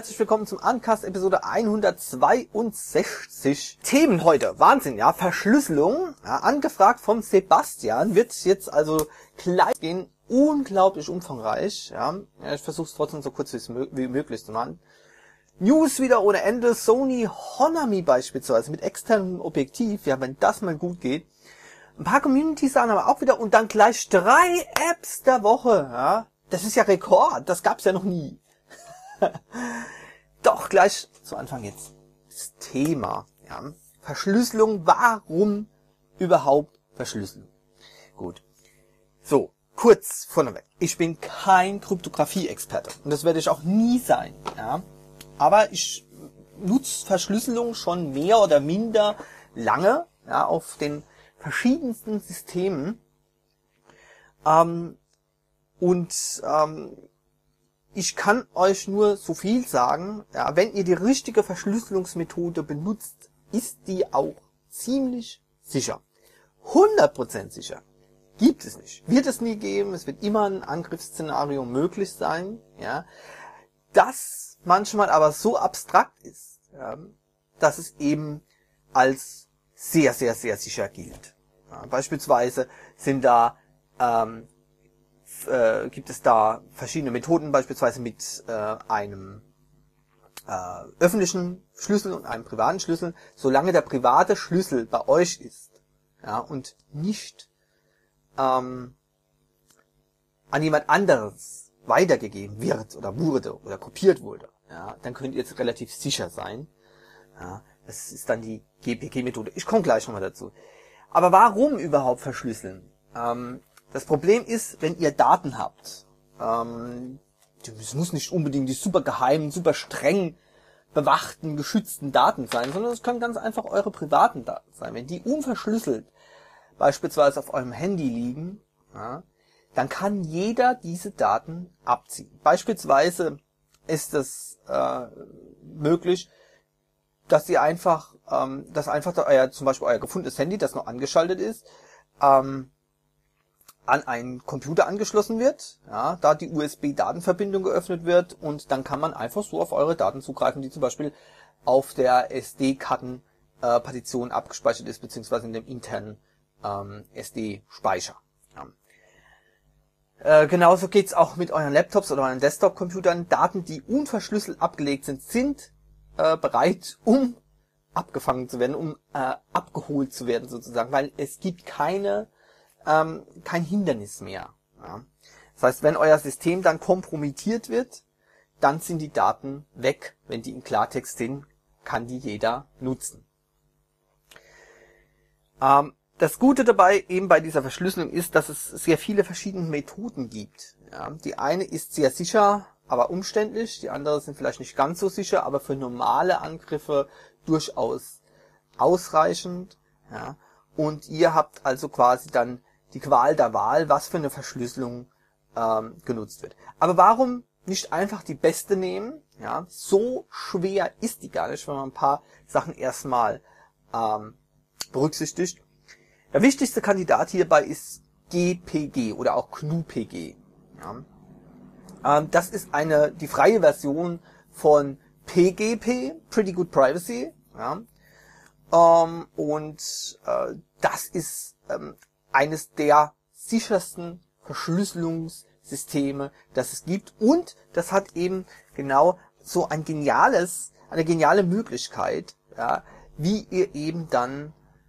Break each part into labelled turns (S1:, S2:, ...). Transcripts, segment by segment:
S1: herzlich willkommen zum Uncast Episode 162. Themen heute, Wahnsinn, ja, Verschlüsselung, ja, angefragt vom Sebastian, wird jetzt also gleich gehen, unglaublich umfangreich, ja, ich versuche es trotzdem so kurz wie möglich zu machen. News wieder ohne Ende, Sony Honami beispielsweise mit externem Objektiv, ja, wenn das mal gut geht. Ein paar Community-Sachen aber auch wieder und dann gleich 3 Apps der Woche, ja, das ist ja Rekord, das gab's ja noch nie. Doch, gleich zu Anfang jetzt das Thema, ja. Verschlüsselung, warum überhaupt Verschlüsselung? Gut, so, kurz vorneweg. Ich bin kein Kryptographie-Experte und das werde ich auch nie sein, ja. Aber ich nutze Verschlüsselung schon mehr oder minder lange, ja, auf den verschiedensten Systemen. Ich kann euch nur so viel sagen, ja, wenn ihr die richtige Verschlüsselungsmethode benutzt, ist die auch ziemlich sicher. 100% sicher gibt es nicht. Wird es nie geben, es wird immer ein Angriffsszenario möglich sein, ja, das manchmal aber so abstrakt ist, ja, dass es eben als sehr, sehr, sehr sicher gilt. Ja, beispielsweise gibt es da verschiedene Methoden, beispielsweise mit einem öffentlichen Schlüssel und einem privaten Schlüssel, solange der private Schlüssel bei euch ist, ja, und nicht an jemand anderes weitergegeben wird oder wurde oder kopiert wurde, ja, dann könnt ihr jetzt relativ sicher sein. Ja, das ist dann die GPG-Methode. Ich komme gleich nochmal dazu. Aber warum überhaupt verschlüsseln? Das Problem ist, wenn ihr Daten habt, es muss nicht unbedingt die super geheimen, super streng bewachten, geschützten Daten sein, sondern es können ganz einfach eure privaten Daten sein. Wenn die unverschlüsselt beispielsweise auf eurem Handy liegen, ja, dann kann jeder diese Daten abziehen. Beispielsweise ist es möglich, dass ihr einfach, zum Beispiel euer gefundenes Handy, das noch angeschaltet ist, an einen Computer angeschlossen wird, ja, da die USB-Datenverbindung geöffnet wird und dann kann man einfach so auf eure Daten zugreifen, die zum Beispiel auf der SD-Karten-Partition abgespeichert ist, beziehungsweise in dem internen SD-Speicher. Ja. Genauso geht's auch mit euren Laptops oder euren Desktop-Computern. Daten, die unverschlüsselt abgelegt sind bereit, um abgefangen zu werden, um abgeholt zu werden sozusagen, weil es gibt kein Hindernis mehr. Ja. Das heißt, wenn euer System dann kompromittiert wird, dann sind die Daten weg. Wenn die in Klartext sind, kann die jeder nutzen. Das Gute dabei eben bei dieser Verschlüsselung ist, dass es sehr viele verschiedene Methoden gibt. Ja. Die eine ist sehr sicher, aber umständlich. Die andere sind vielleicht nicht ganz so sicher, aber für normale Angriffe durchaus ausreichend. Ja. Und ihr habt also quasi dann die Qual der Wahl, was für eine Verschlüsselung genutzt wird. Aber warum nicht einfach die beste nehmen? Ja, so schwer ist die gar nicht, wenn man ein paar Sachen erstmal berücksichtigt. Der wichtigste Kandidat hierbei ist GPG oder auch GNU-PG. Ja. Das ist die freie Version von PGP, Pretty Good Privacy. Ja. Das ist eines der sichersten Verschlüsselungssysteme, das es gibt. Und das hat eben genau so eine geniale Möglichkeit, ja, wie ihr eben dann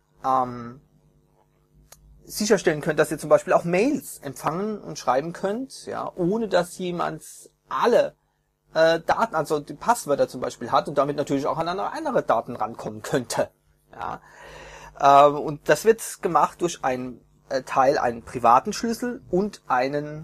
S1: sicherstellen könnt, dass ihr zum Beispiel auch Mails empfangen und schreiben könnt, ja, ohne dass jemand alle Daten, also die Passwörter zum Beispiel hat und damit natürlich auch an andere Daten rankommen könnte. Ja. Und das wird gemacht durch einen privaten Schlüssel und einen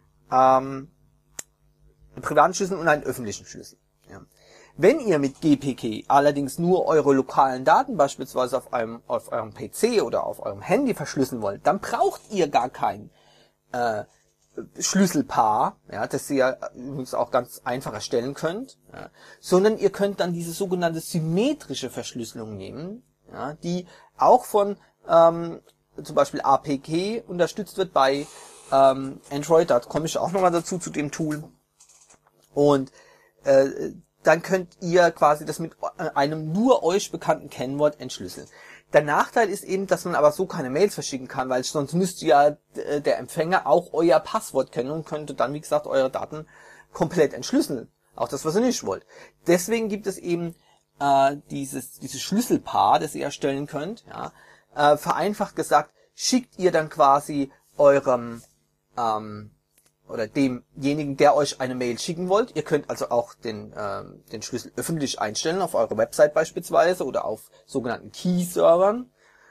S1: privaten Schlüssel und einen öffentlichen Schlüssel. Ja. Wenn ihr mit GPG allerdings nur eure lokalen Daten beispielsweise auf eurem PC oder auf eurem Handy verschlüsseln wollt, dann braucht ihr gar kein Schlüsselpaar, ja, das ihr übrigens auch ganz einfach erstellen könnt, ja, sondern ihr könnt dann diese sogenannte symmetrische Verschlüsselung nehmen, ja, die auch von zum Beispiel APK unterstützt wird bei Android. Da komme ich auch nochmal dazu zu dem Tool. Und dann könnt ihr quasi das mit einem nur euch bekannten Kennwort entschlüsseln. Der Nachteil ist eben, dass man aber so keine Mails verschicken kann, weil sonst müsste ja der Empfänger auch euer Passwort kennen und könnte dann, wie gesagt, eure Daten komplett entschlüsseln. Auch das, was ihr nicht wollt. Deswegen gibt es eben dieses Schlüsselpaar, das ihr erstellen könnt. Ja. Vereinfacht gesagt, schickt ihr dann quasi eurem oder demjenigen, der euch eine Mail schicken wollt. Ihr könnt also auch den Schlüssel öffentlich einstellen, auf eurer Website beispielsweise oder auf sogenannten Key-Servern.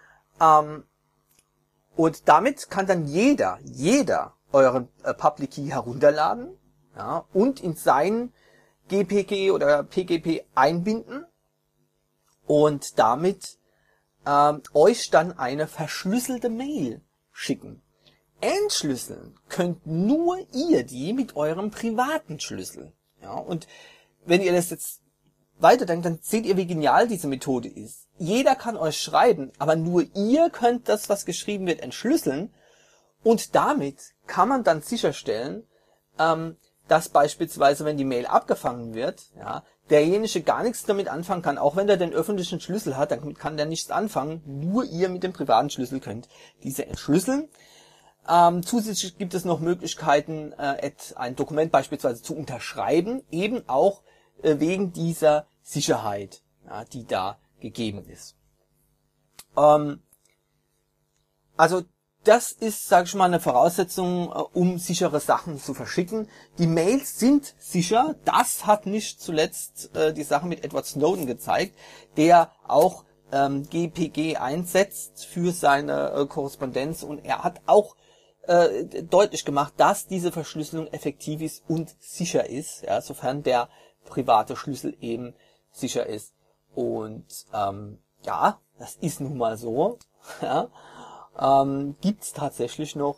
S1: Und damit kann dann jeder euren Public Key herunterladen, ja, und in sein GPG oder PGP einbinden und damit euch dann eine verschlüsselte Mail schicken. Entschlüsseln könnt nur ihr die mit eurem privaten Schlüssel. Ja, und wenn ihr das jetzt weiterdenkt, dann seht ihr, wie genial diese Methode ist. Jeder kann euch schreiben, aber nur ihr könnt das, was geschrieben wird, entschlüsseln. Und damit kann man dann sicherstellen, dass beispielsweise, wenn die Mail abgefangen wird, ja, derjenige gar nichts damit anfangen kann, auch wenn er den öffentlichen Schlüssel hat, dann kann der nichts anfangen. Nur ihr mit dem privaten Schlüssel könnt diese entschlüsseln. Zusätzlich gibt es noch Möglichkeiten, ein Dokument beispielsweise zu unterschreiben, eben auch wegen dieser Sicherheit, ja, die da gegeben ist. Also das ist, sage ich mal, eine Voraussetzung, um sichere Sachen zu verschicken. Die Mails sind sicher. Das hat nicht zuletzt die Sache mit Edward Snowden gezeigt, der auch GPG einsetzt für seine Korrespondenz, und er hat auch deutlich gemacht, dass diese Verschlüsselung effektiv ist und sicher ist, ja, sofern der private Schlüssel eben sicher ist. Und ja, das ist nun mal so. Ja. Gibt's tatsächlich noch.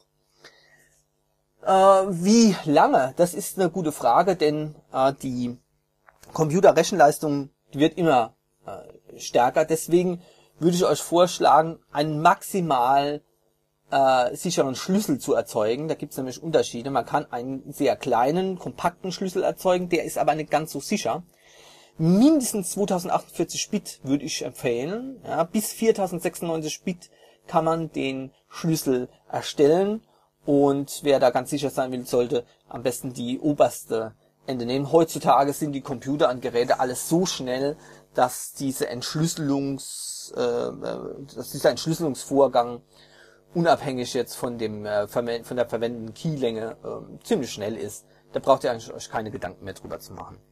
S1: Wie lange? Das ist eine gute Frage, denn die Computerrechenleistung, die wird immer stärker. Deswegen würde ich euch vorschlagen, einen maximal sicheren Schlüssel zu erzeugen. Da gibt's nämlich Unterschiede. Man kann einen sehr kleinen, kompakten Schlüssel erzeugen, der ist aber nicht ganz so sicher. Mindestens 2048 Bit würde ich empfehlen. Ja, bis 4096 Bit kann man den Schlüssel erstellen, und wer da ganz sicher sein will, sollte am besten die oberste Ende nehmen. Heutzutage sind die Computer und Geräte alles so schnell, dass dieser Entschlüsselungsvorgang unabhängig jetzt von der verwendeten Keylänge ziemlich schnell ist. Da braucht ihr eigentlich euch keine Gedanken mehr drüber zu machen.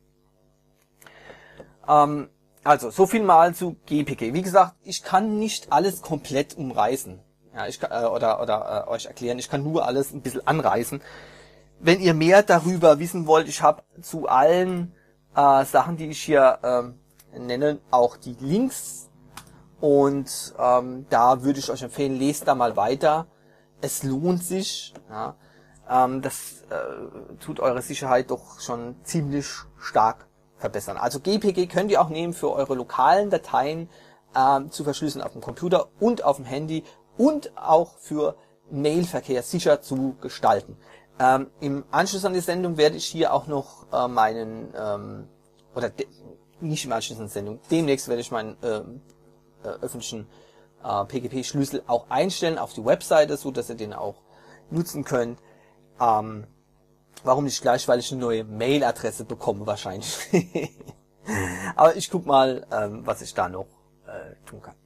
S1: Also, so viel mal zu GPG. Wie gesagt, ich kann nicht alles komplett umreißen. Ja, ich kann, euch erklären. Ich kann nur alles ein bisschen anreißen. Wenn ihr mehr darüber wissen wollt, ich habe zu allen Sachen, die ich hier nenne, auch die Links. Und da würde ich euch empfehlen, lest da mal weiter. Es lohnt sich. Ja. Das tut eure Sicherheit doch schon ziemlich stark verbessern. Also GPG könnt ihr auch nehmen für eure lokalen Dateien zu verschlüsseln auf dem Computer und auf dem Handy und auch für Mailverkehr sicher zu gestalten. Im Anschluss an die Sendung werde ich hier auch noch nicht im Anschluss an die Sendung, demnächst werde ich meinen öffentlichen PGP-Schlüssel auch einstellen auf die Webseite, so dass ihr den auch nutzen könnt. Warum nicht gleich? Weil ich eine neue Mailadresse bekomme wahrscheinlich. Aber ich guck mal, was ich da noch tun kann.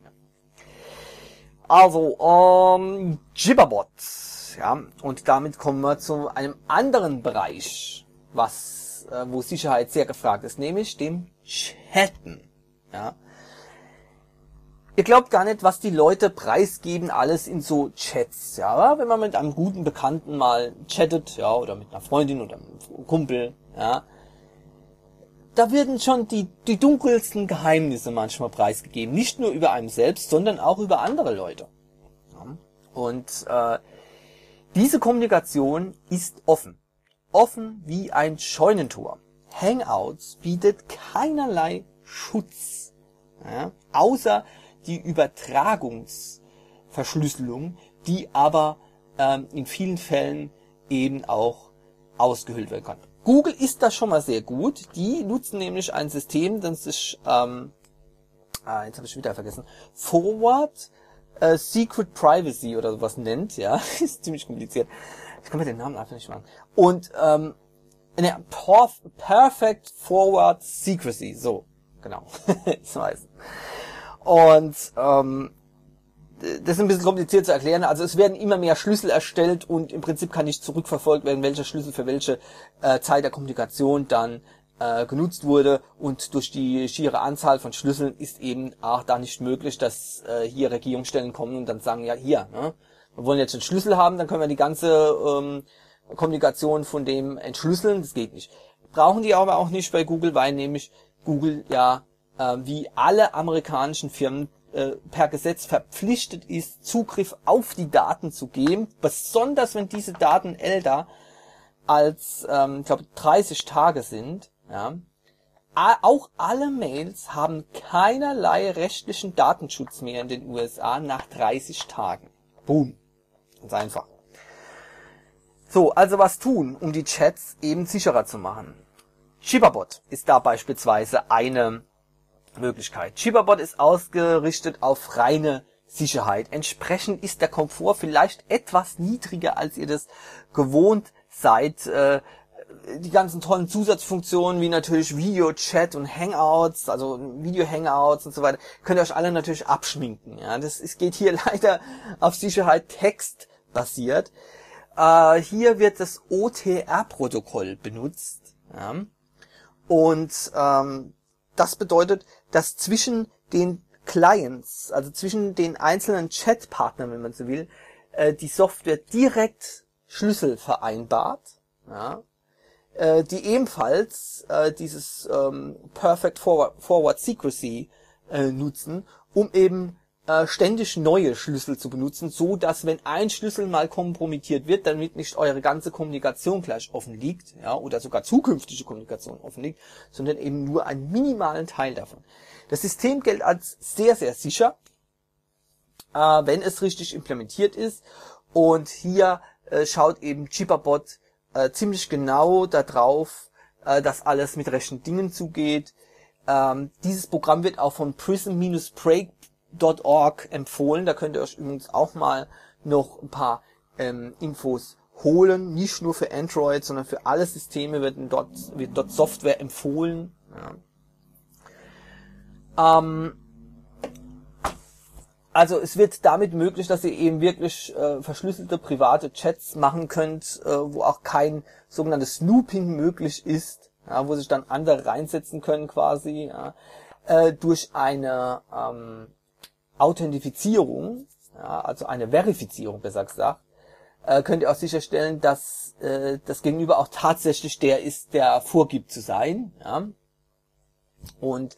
S1: Also, Jibberbot. Ja, und damit kommen wir zu einem anderen Bereich, wo Sicherheit sehr gefragt ist, nämlich dem Chatten. Ja. Ihr glaubt gar nicht, was die Leute preisgeben, alles in so Chats, ja. Wenn man mit einem guten Bekannten mal chattet, ja, oder mit einer Freundin oder einem Kumpel, ja, da werden schon die dunkelsten Geheimnisse manchmal preisgegeben. Nicht nur über einen selbst, sondern auch über andere Leute. Ja. Und diese Kommunikation ist offen. Offen wie ein Scheunentor. Hangouts bietet keinerlei Schutz, ja, außer die Übertragungsverschlüsselung, die aber in vielen Fällen eben auch ausgehöhlt werden kann. Google ist da schon mal sehr gut. Die nutzen nämlich ein System, das sich, jetzt habe ich wieder vergessen, Forward Secret Privacy oder sowas nennt, ja. Ist ziemlich kompliziert. Ich kann mir den Namen einfach nicht machen. Und Perfect Forward Secrecy, so, genau. Ich weiß. Und das ist ein bisschen kompliziert zu erklären. Also es werden immer mehr Schlüssel erstellt und im Prinzip kann nicht zurückverfolgt werden, welcher Schlüssel für welche Zeit der Kommunikation dann genutzt wurde. Und durch die schiere Anzahl von Schlüsseln ist eben auch da nicht möglich, dass hier Regierungsstellen kommen und dann sagen, ja hier, ne, wir wollen jetzt einen Schlüssel haben, dann können wir die ganze Kommunikation von dem entschlüsseln. Das geht nicht. Brauchen die aber auch nicht bei Google, weil nämlich Google ja wie alle amerikanischen Firmen per Gesetz verpflichtet ist, Zugriff auf die Daten zu geben, besonders wenn diese Daten älter als, ich glaube, 30 Tage sind. Ja. Auch alle Mails haben keinerlei rechtlichen Datenschutz mehr in den USA nach 30 Tagen. Boom. Ganz einfach. So, also was tun, um die Chats eben sicherer zu machen? Chipperbot ist da beispielsweise eine Möglichkeit. Chipperbot ist ausgerichtet auf reine Sicherheit. Entsprechend ist der Komfort vielleicht etwas niedriger, als ihr das gewohnt seid. Die ganzen tollen Zusatzfunktionen wie natürlich Video-Chat und Hangouts, also Video-Hangouts und so weiter, könnt ihr euch alle natürlich abschminken. Ja, es geht hier leider auf Sicherheit textbasiert. Hier wird das OTR-Protokoll benutzt. Ja. Und das bedeutet, dass zwischen den Clients, also zwischen den einzelnen Chatpartnern, wenn man so will, die Software direkt Schlüssel vereinbart, ja, die ebenfalls dieses Perfect Forward Secrecy nutzen, um eben ständig neue Schlüssel zu benutzen, so dass wenn ein Schlüssel mal kompromittiert wird, damit nicht eure ganze Kommunikation gleich offen liegt, ja, oder sogar zukünftige Kommunikation offen liegt, sondern eben nur einen minimalen Teil davon. Das System gilt als sehr, sehr sicher, wenn es richtig implementiert ist. Und hier schaut eben Chipperbot ziemlich genau darauf, dass alles mit rechten Dingen zugeht. Dieses Programm wird auch von prism-break.org empfohlen. Da könnt ihr euch übrigens auch mal noch ein paar Infos holen. Nicht nur für Android, sondern für alle Systeme wird dort Software empfohlen. Ja. Also es wird damit möglich, dass ihr eben wirklich verschlüsselte private Chats machen könnt, wo auch kein sogenanntes Snooping möglich ist, ja, wo sich dann andere reinsetzen können quasi, ja, durch eine Authentifizierung, ja, also eine Verifizierung besser gesagt, könnt ihr auch sicherstellen, dass das Gegenüber auch tatsächlich der ist, der vorgibt zu sein. Ja. Und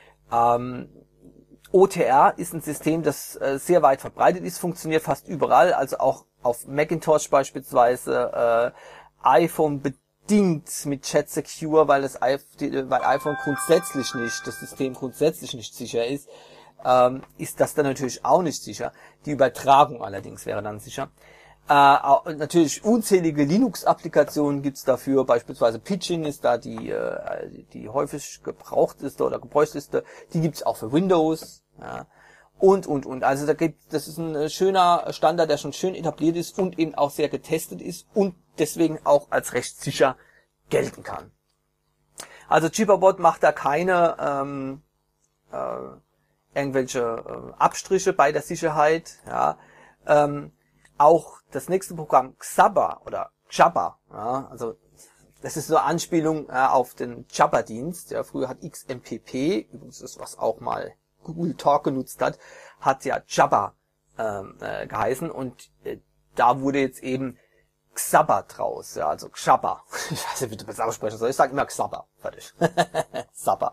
S1: OTR ist ein System, das sehr weit verbreitet ist, funktioniert fast überall, also auch auf Macintosh beispielsweise, iPhone bedingt mit Chat Secure, weil iPhone grundsätzlich nicht, das System grundsätzlich nicht sicher ist, ist das dann natürlich auch nicht sicher. Die Übertragung allerdings wäre dann sicher. Natürlich unzählige Linux-Applikationen gibt's dafür, beispielsweise Pidgin ist da die häufig gebrauchteste oder gebräuchteste, die gibt's auch für Windows, ja, und. Also das ist ein schöner Standard, der schon schön etabliert ist und eben auch sehr getestet ist und deswegen auch als recht sicher gelten kann. Also Chipperbot macht da keine irgendwelche Abstriche bei der Sicherheit, ja. Auch das nächste Programm Xaba oder Jabber, ja, also das ist so eine Anspielung auf den Jabber-Dienst. Ja, früher hat XMPP, übrigens das, was auch mal Google Talk genutzt hat ja Jabber geheißen und da wurde jetzt eben Xaba draus, ja, also Xaba. Ich weiß nicht, wie du das aussprechen soll. Ich sage immer Xaba, fertig. Xaba.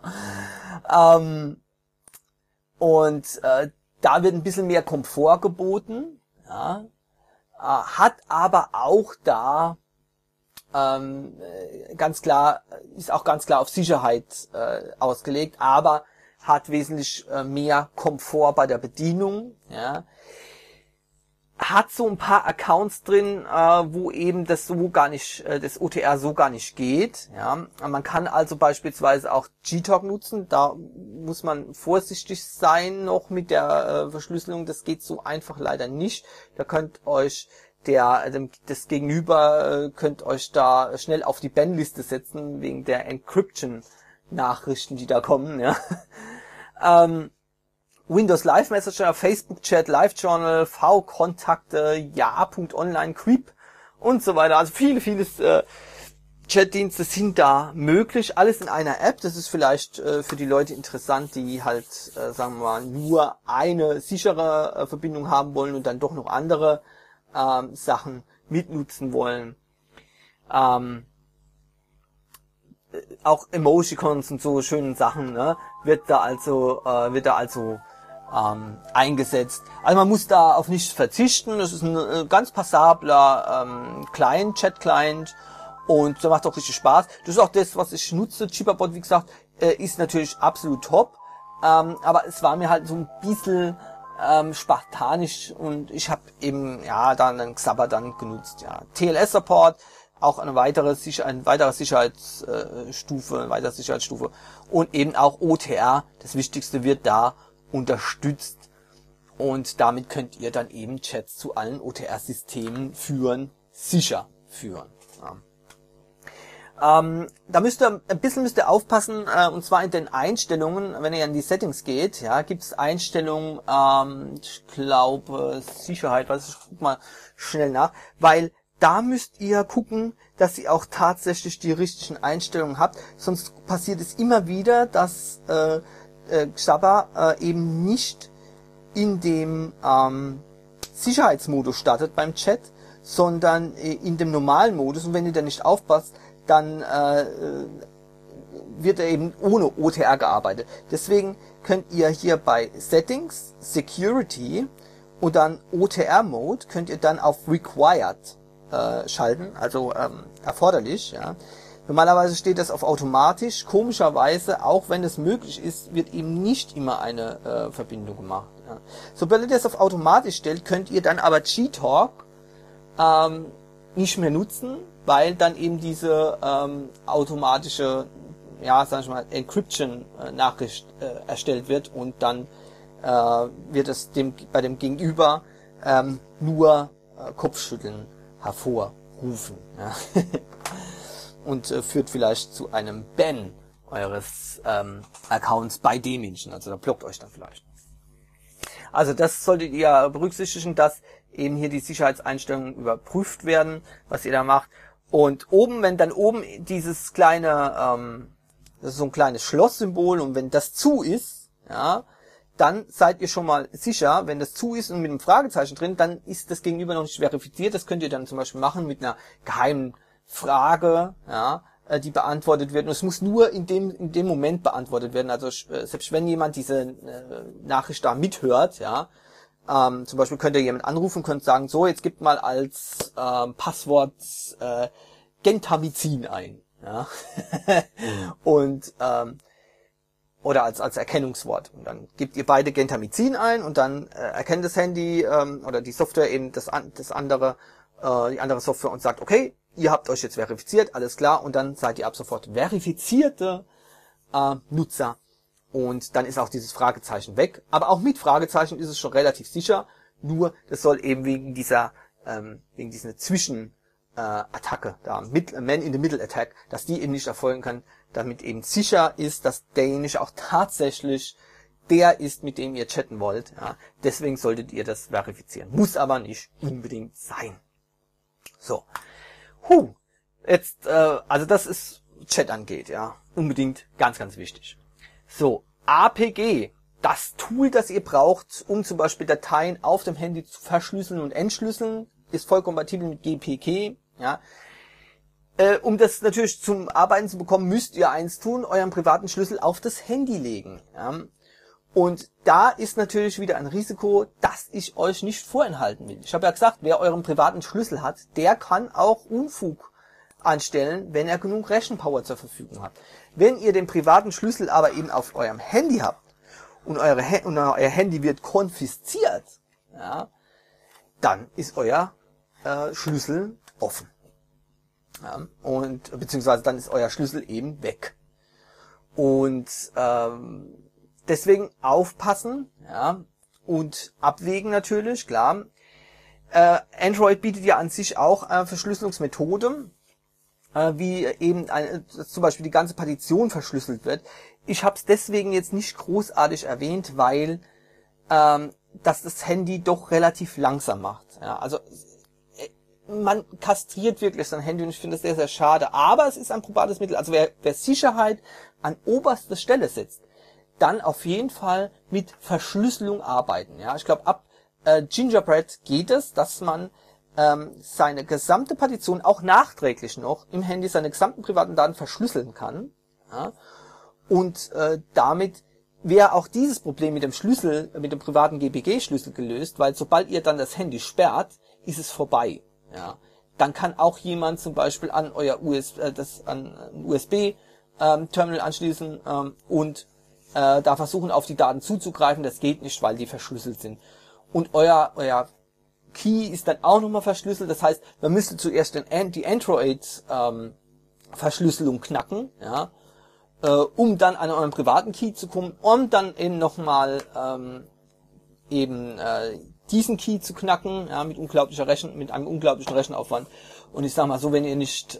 S1: Da wird ein bisschen mehr Komfort geboten, ja. Hat aber auch da ganz klar, ist auch ganz klar auf Sicherheit ausgelegt, aber hat wesentlich mehr Komfort bei der Bedienung. Ja. hat so ein paar Accounts drin, wo eben das so gar nicht, das OTR so gar nicht geht. Ja, man kann also beispielsweise auch Gtalk nutzen. Da muss man vorsichtig sein noch mit der Verschlüsselung. Das geht so einfach leider nicht. Da könnt euch das Gegenüber könnt euch da schnell auf die Banliste setzen wegen der Encryption-Nachrichten, die da kommen. Ja. Windows Live Messenger, Facebook Chat, Live Journal, V-Kontakte, ja.online, Creep und so weiter. Also viele Chatdienste sind da möglich. Alles in einer App. Das ist vielleicht für die Leute interessant, die halt, sagen wir mal, nur eine sichere Verbindung haben wollen und dann doch noch andere Sachen mitnutzen wollen. Auch Emojicons und so schönen Sachen, ne, wird da also eingesetzt. Also man muss da auf nichts verzichten. Das ist ein ganz passabler Chat-Client und der macht auch richtig Spaß. Das ist auch das, was ich nutze. Cheaperbot, wie gesagt, ist natürlich absolut top, aber es war mir halt so ein bisschen spartanisch und ich habe eben dann den Xabber dann genutzt. Ja, TLS-Support, auch eine weitere Sicherheitsstufe und eben auch OTR. Das Wichtigste wird da unterstützt und damit könnt ihr dann eben Chats zu allen OTR-Systemen sicher führen. Ja. Da müsst ihr aufpassen, und zwar in den Einstellungen, wenn ihr in die Settings geht, ja, gibt es Einstellungen, ich glaube Sicherheit, ich guck mal schnell nach, weil da müsst ihr gucken, dass ihr auch tatsächlich die richtigen Einstellungen habt, sonst passiert es immer wieder, dass Xabber eben nicht in dem Sicherheitsmodus startet beim Chat, sondern in dem normalen Modus. Und wenn ihr da nicht aufpasst, dann wird er eben ohne OTR gearbeitet. Deswegen könnt ihr hier bei Settings, Security und dann OTR Mode könnt ihr dann auf Required schalten, also erforderlich. Ja. Normalerweise steht das auf automatisch. Komischerweise, auch wenn es möglich ist, wird eben nicht immer eine Verbindung gemacht. Ja. Sobald ihr das auf automatisch stellt, könnt ihr dann aber Gtalk nicht mehr nutzen, weil dann eben diese automatische, sag ich mal, Encryption-Nachricht erstellt wird und dann wird es bei dem Gegenüber nur Kopfschütteln hervorrufen. Ja. Und führt vielleicht zu einem Ban eures Accounts bei demjenigen. Also da blockt euch dann vielleicht. Also das solltet ihr berücksichtigen, dass eben hier die Sicherheitseinstellungen überprüft werden, was ihr da macht. Und oben, wenn dann oben dieses kleine, das ist so ein kleines Schlosssymbol und wenn das zu ist, ja, dann seid ihr schon mal sicher. Wenn das zu ist und mit einem Fragezeichen drin, dann ist das Gegenüber noch nicht verifiziert. Das könnt ihr dann zum Beispiel machen mit einer geheimen Frage, ja, die beantwortet wird. Und es muss nur in dem Moment beantwortet werden. Also selbst wenn jemand diese Nachricht da mithört, ja, zum Beispiel könnt ihr jemand anrufen und könnt sagen, so, jetzt gebt mal als Passwort Gentamicin ein, ja, und oder als Erkennungswort. Und dann gebt ihr beide Gentamicin ein und dann erkennt das Handy oder die Software eben die andere Software und sagt, okay, ihr habt euch jetzt verifiziert, alles klar, und dann seid ihr ab sofort verifizierte Nutzer. Und dann ist auch dieses Fragezeichen weg. Aber auch mit Fragezeichen ist es schon relativ sicher. Nur, das soll eben wegen dieser Zwischenattacke, Man in the Middle Attack, dass die eben nicht erfolgen kann, damit eben sicher ist, dass derjenige auch tatsächlich der ist, mit dem ihr chatten wollt. Ja. Deswegen solltet ihr das verifizieren. Muss aber nicht unbedingt sein. So. Jetzt, also das ist Chat angeht, ja. Unbedingt ganz, ganz wichtig. So, APG, das Tool, das ihr braucht, um zum Beispiel Dateien auf dem Handy zu verschlüsseln und entschlüsseln, ist voll kompatibel mit GPG, ja. Um das natürlich zum Arbeiten zu bekommen, müsst ihr eins tun, euren privaten Schlüssel auf das Handy legen, ja. Und da ist natürlich wieder ein Risiko, das ich euch nicht vorenthalten will. Ich habe ja gesagt, wer euren privaten Schlüssel hat, der kann auch Unfug anstellen, wenn er genug Rechenpower zur Verfügung hat. Wenn ihr den privaten Schlüssel aber eben auf eurem Handy habt und euer Handy wird konfisziert, ja, dann ist euer Schlüssel offen. Ja, und beziehungsweise dann ist euer Schlüssel eben weg. Und deswegen aufpassen, ja, und abwägen natürlich, klar. Android bietet ja an sich auch Verschlüsselungsmethoden, wie eben zum Beispiel die ganze Partition verschlüsselt wird. Ich habe es deswegen jetzt nicht großartig erwähnt, weil dass das Handy doch relativ langsam macht. Ja, also man kastriert wirklich sein Handy und ich finde das sehr, sehr schade. Aber es ist ein probates Mittel. Also wer Sicherheit an oberste Stelle setzt, dann auf jeden Fall mit Verschlüsselung arbeiten. Ja, ich glaube, ab Gingerbread geht es, dass man seine gesamte Partition auch nachträglich noch im Handy seine gesamten privaten Daten verschlüsseln kann. Ja, und damit wäre auch dieses Problem mit dem Schlüssel, mit dem privaten GPG-Schlüssel gelöst, weil sobald ihr dann das Handy sperrt, ist es vorbei. Ja, dann kann auch jemand zum Beispiel an euer USB-Terminal anschließen und da versuchen, auf die Daten zuzugreifen. Das geht nicht, weil die verschlüsselt sind. Und euer Key ist dann auch nochmal verschlüsselt. Das heißt, man müsste zuerst die Android-Verschlüsselung knacken, ja, um dann an euren privaten Key zu kommen, um dann eben nochmal diesen Key zu knacken, ja, mit einem unglaublichen Rechenaufwand. Und ich sag mal so, wenn ihr nicht,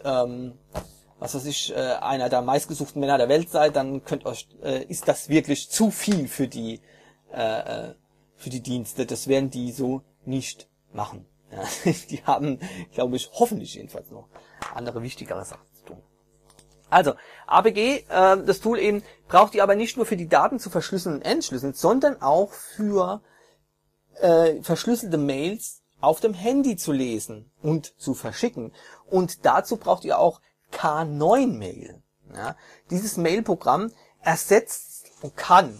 S1: einer der meistgesuchten Männer der Welt seid, dann ist das wirklich zu viel für die Dienste. Das werden die so nicht machen. Ja, die haben, glaube ich, hoffentlich jedenfalls noch andere wichtigere Sachen zu tun. Also, APG, das Tool eben, braucht ihr aber nicht nur für die Daten zu verschlüsseln und entschlüsseln, sondern auch für verschlüsselte Mails auf dem Handy zu lesen und zu verschicken. Und dazu braucht ihr auch K9-Mail. Ja, dieses Mailprogramm kann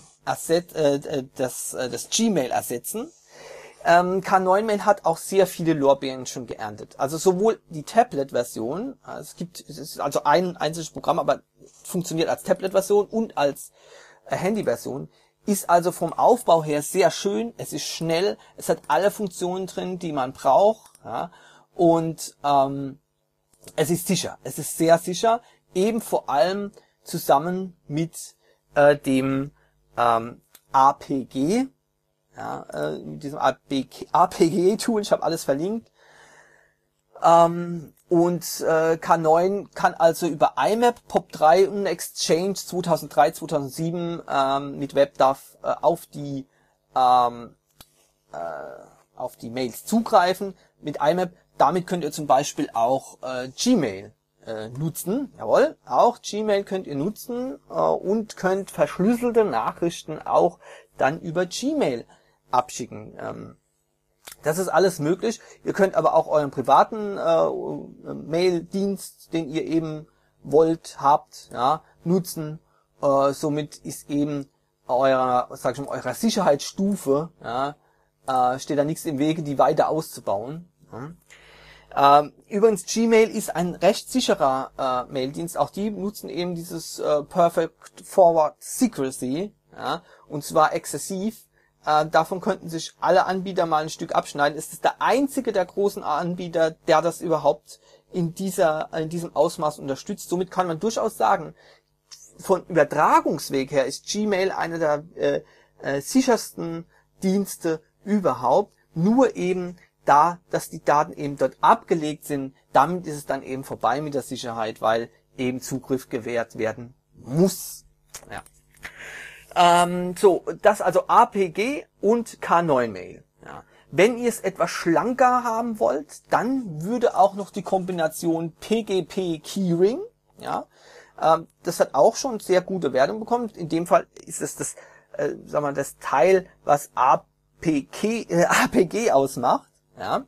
S1: das Gmail ersetzen. K9-Mail hat auch sehr viele Lorbeeren schon geerntet. Also sowohl die Tablet-Version, es ist also ein einziges Programm, aber funktioniert als Tablet-Version und als Handy-Version, ist also vom Aufbau her sehr schön, es ist schnell, es hat alle Funktionen drin, die man braucht, ja, und es ist sicher, es ist sehr sicher, eben vor allem zusammen mit dem APG, ja, mit diesem APG-Tool, ich habe alles verlinkt. Und K9 kann also über IMAP, POP3 und Exchange 2003, 2007 mit WebDAV auf die Mails zugreifen. Mit IMAP, damit könnt ihr zum Beispiel auch Gmail nutzen. Jawohl, auch Gmail könnt ihr nutzen und könnt verschlüsselte Nachrichten auch dann über Gmail abschicken. Das ist alles möglich. Ihr könnt aber auch euren privaten Mail-Dienst, den ihr eben habt, ja, nutzen. Somit ist eben eurer Sicherheitsstufe, ja, steht da nichts im Wege, die weiter auszubauen. Ja. Übrigens, Gmail ist ein recht sicherer Maildienst. Auch die nutzen eben dieses Perfect Forward Secrecy, ja, und zwar exzessiv. Davon könnten sich alle Anbieter mal ein Stück abschneiden. Es ist der einzige der großen Anbieter, der das überhaupt in diesem Ausmaß unterstützt. Somit kann man durchaus sagen, von Übertragungsweg her ist Gmail einer der sichersten Dienste überhaupt. Nur eben dass die Daten eben dort abgelegt sind, damit ist es dann eben vorbei mit der Sicherheit, weil eben Zugriff gewährt werden muss. Ja. Das also APG und K9-Mail. Ja. Wenn ihr es etwas schlanker haben wollt, dann würde auch noch die Kombination PGP Keyring, ja, das hat auch schon sehr gute Wertung bekommen. In dem Fall ist es das Teil, was APG ausmacht, ja.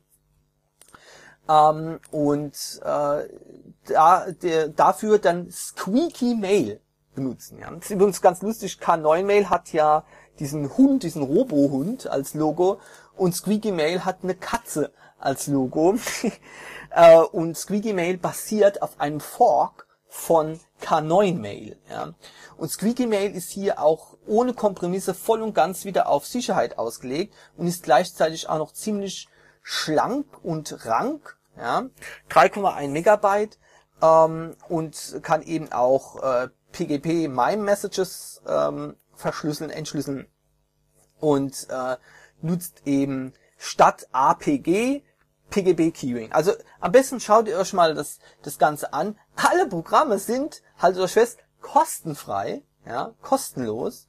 S1: Dafür dann Squeaky Mail benutzen. Ja. Das ist übrigens ganz lustig, K9-Mail hat ja diesen Robo-Hund als Logo und Squeaky Mail hat eine Katze als Logo. Und Squeaky Mail basiert auf einem Fork von K9-Mail. Ja. Und Squeaky Mail ist hier auch ohne Kompromisse voll und ganz wieder auf Sicherheit ausgelegt und ist gleichzeitig auch noch ziemlich schlank und rank, ja, 3,1 Megabyte und kann eben auch PGP MIME Messages verschlüsseln, entschlüsseln und nutzt eben statt APG PGP Keyring. Also am besten schaut ihr euch mal das Ganze an. Alle Programme sind, haltet euch fest, kostenfrei, ja, kostenlos.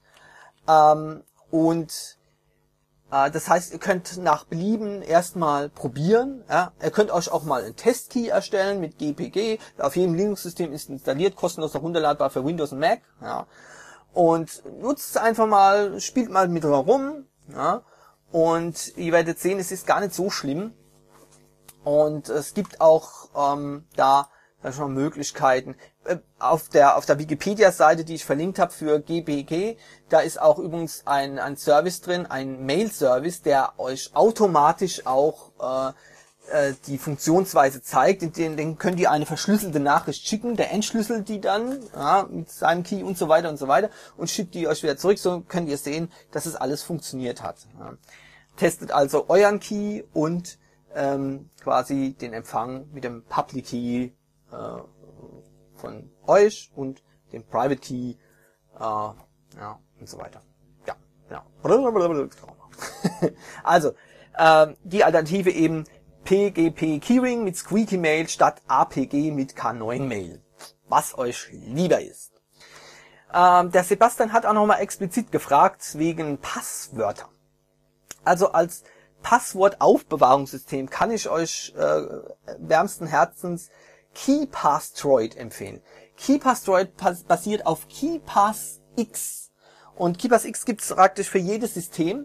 S1: Und das heißt, ihr könnt nach Belieben erstmal probieren. Ja. Ihr könnt euch auch mal einen Testkey erstellen mit GPG. Auf jedem Linux-System ist installiert, kostenlos noch runterladbar für Windows und Mac. Ja. Und nutzt es einfach mal, spielt mal mit rum. Ja. Und ihr werdet sehen, es ist gar nicht so schlimm. Und es gibt auch da schon Möglichkeiten. Auf der Wikipedia-Seite, die ich verlinkt habe für GPG, da ist auch übrigens ein Service drin, ein Mail-Service, der euch automatisch auch die Funktionsweise zeigt. In den könnt ihr eine verschlüsselte Nachricht schicken, der entschlüsselt die dann mit seinem Key und so weiter und schickt die euch wieder zurück. So könnt ihr sehen, dass es alles funktioniert hat. Ja. Testet also euren Key und quasi den Empfang mit dem Public Key von euch und dem Private Key ja, und so weiter. Ja, genau. Also, die Alternative eben PGP Keyring mit Squeaky Mail statt APG mit K9 Mail. Was euch lieber ist. Der Sebastian hat auch nochmal explizit gefragt wegen Passwörter. Also als Passwortaufbewahrungssystem kann ich euch wärmsten Herzens KeePassDroid empfehlen. KeePassDroid basiert auf KeePassX. Und KeePassX gibt es praktisch für jedes System.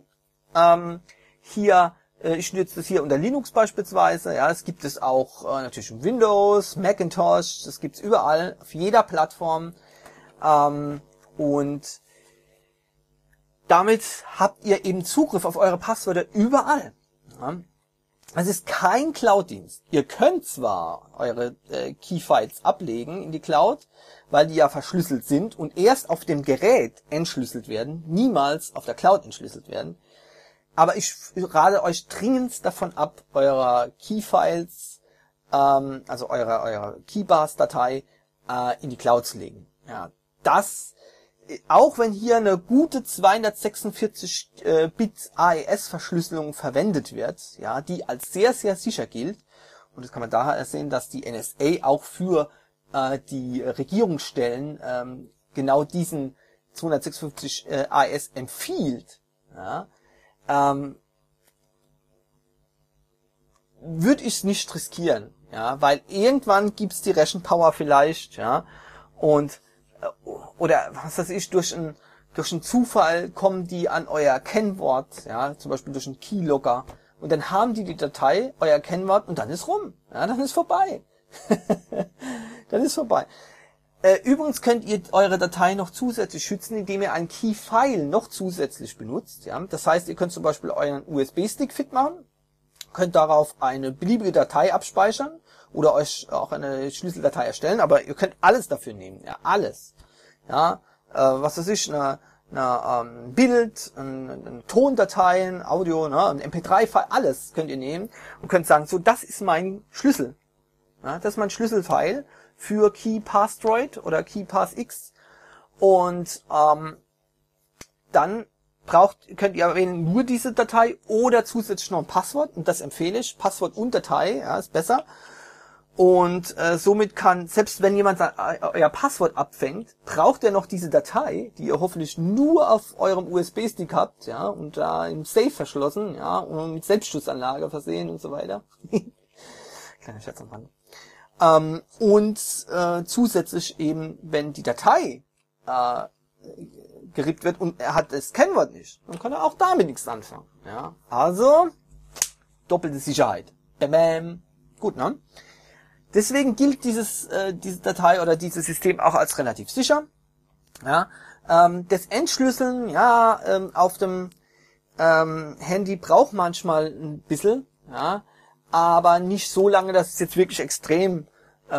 S1: Ich nutze das hier unter Linux beispielsweise. Ja, es gibt es auch natürlich in Windows, Macintosh. Das gibt es überall, auf jeder Plattform. Und damit habt ihr eben Zugriff auf eure Passwörter überall. Ja. Es ist kein Cloud-Dienst. Ihr könnt zwar eure Keyfiles ablegen in die Cloud, weil die ja verschlüsselt sind und erst auf dem Gerät entschlüsselt werden, niemals auf der Cloud entschlüsselt werden. Aber ich rate euch dringend davon ab, eure Keyfiles, also eure Keybars-Datei in die Cloud zu legen. Ja, das auch wenn hier eine gute 246-Bit AES-Verschlüsselung verwendet wird, ja, die als sehr, sehr sicher gilt, und das kann man daher sehen, dass die NSA auch für die Regierungsstellen genau diesen 256 AES empfiehlt, ja, würde ich es nicht riskieren, ja, weil irgendwann gibt's die Rechenpower vielleicht, ja, und oder was weiß ich, durch einen Zufall kommen die an euer Kennwort, ja, zum Beispiel durch einen Keylogger, und dann haben die Datei, euer Kennwort, und dann ist rum, ja, dann ist vorbei. Dann ist vorbei. Übrigens könnt ihr eure Datei noch zusätzlich schützen, indem ihr ein Keyfile noch zusätzlich benutzt, ja. Das heißt, ihr könnt zum Beispiel euren USB-Stick fit machen, könnt darauf eine beliebige Datei abspeichern oder euch auch eine Schlüsseldatei erstellen, aber ihr könnt alles dafür nehmen, ja, alles. Ja, was weiß ich, ein Bild, eine Tondateien, Audio, ne, ein MP3-File, alles könnt ihr nehmen und könnt sagen, so, das ist mein Schlüssel. Ja, das ist mein Schlüsselfile für KeePassDroid oder KeePassX und dann könnt ihr wählen nur diese Datei oder zusätzlich noch ein Passwort, und das empfehle ich, Passwort und Datei, ja, ist besser. Und somit kann, selbst wenn jemand euer Passwort abfängt, braucht er noch diese Datei, die ihr hoffentlich nur auf eurem USB-Stick habt, ja, und da im Safe verschlossen, ja, und mit Selbstschussanlage versehen und so weiter. Kleiner Scherz am Rand. Und zusätzlich eben, wenn die Datei gerippt wird und er hat das Kennwort nicht, dann kann er auch damit nichts anfangen. Ja, also doppelte Sicherheit. Bam. Gut, ne? Deswegen gilt diese Datei oder dieses System auch als relativ sicher. Ja, das Entschlüsseln, ja, auf dem Handy braucht manchmal ein bisschen, ja, aber nicht so lange, dass es jetzt wirklich extrem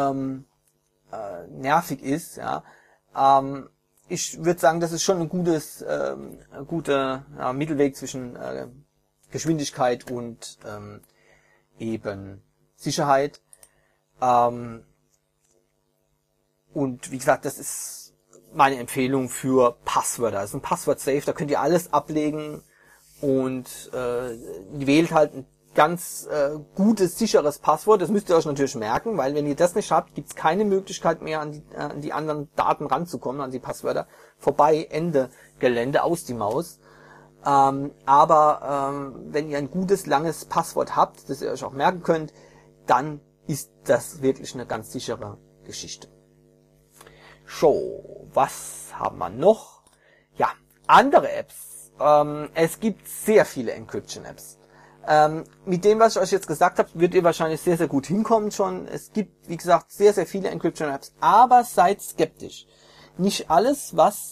S1: nervig ist. Ja, ich würde sagen, das ist schon ein guter Mittelweg zwischen Geschwindigkeit und eben Sicherheit. Und wie gesagt, das ist meine Empfehlung für Passwörter. Das ist ein Passwort-Safe, da könnt ihr alles ablegen und wählt halt ein ganz gutes, sicheres Passwort. Das müsst ihr euch natürlich merken, weil wenn ihr das nicht habt, gibt es keine Möglichkeit mehr an die anderen Daten ranzukommen, an die Passwörter. Vorbei, Ende Gelände, aus die Maus. Aber wenn ihr ein gutes, langes Passwort habt, das ihr euch auch merken könnt, dann ist das wirklich eine ganz sichere Geschichte. So, was haben wir noch? Ja, andere Apps. Es gibt sehr viele Encryption-Apps. Mit dem, was ich euch jetzt gesagt habe, wird ihr wahrscheinlich sehr, sehr gut hinkommen schon. Es gibt, wie gesagt, sehr, sehr viele Encryption-Apps, aber seid skeptisch. Nicht alles, was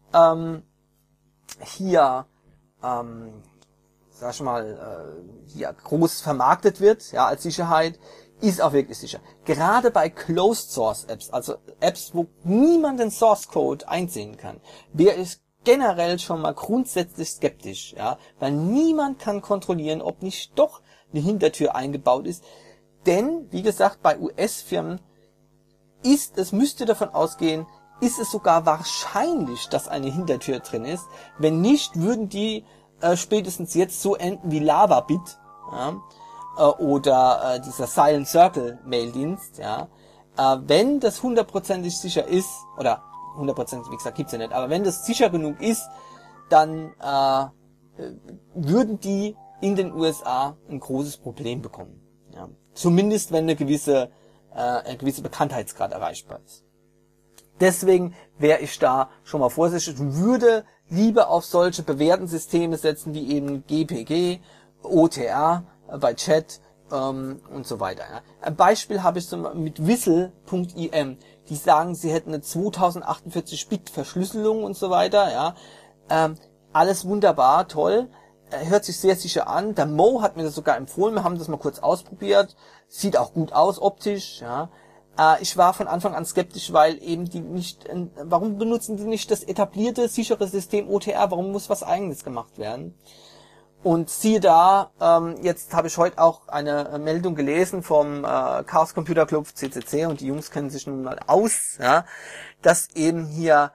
S1: hier, sag ich mal, hier groß vermarktet wird, ja, als Sicherheit, ist auch wirklich sicher. Gerade bei Closed Source Apps, also Apps, wo niemand den Source Code einsehen kann, wäre ich generell schon mal grundsätzlich skeptisch, ja, weil niemand kann kontrollieren, ob nicht doch eine Hintertür eingebaut ist. Denn, wie gesagt, bei US-Firmen müsst ihr davon ausgehen, ist es sogar wahrscheinlich, dass eine Hintertür drin ist. Wenn nicht, würden die spätestens jetzt so enden wie LavaBit, ja, oder dieser Silent Circle Maildienst, ja. Wenn das hundertprozentig sicher ist, oder hundertprozentig, wie gesagt, gibt's ja nicht, aber wenn das sicher genug ist, dann würden die in den USA ein großes Problem bekommen. Ja. Zumindest wenn eine gewisse Bekanntheitsgrad erreichbar ist. Deswegen wäre ich da schon mal vorsichtig und würde lieber auf solche bewährten Systeme setzen, wie eben GPG, OTR bei Chat und so weiter. Ja. Ein Beispiel habe ich mit Whistle.im. Die sagen, sie hätten eine 2048-Bit Verschlüsselung und so weiter. Ja. Alles wunderbar, toll. Hört sich sehr sicher an. Der Mo hat mir das sogar empfohlen. Wir haben das mal kurz ausprobiert. Sieht auch gut aus optisch. Ja. Ich war von Anfang an skeptisch, weil eben die nicht, warum benutzen die nicht das etablierte, sichere System OTR? Warum muss was Eigenes gemacht werden? Und siehe da, jetzt habe ich heute auch eine Meldung gelesen vom Chaos Computer Club CCC und die Jungs kennen sich nun mal aus, ja, dass eben hier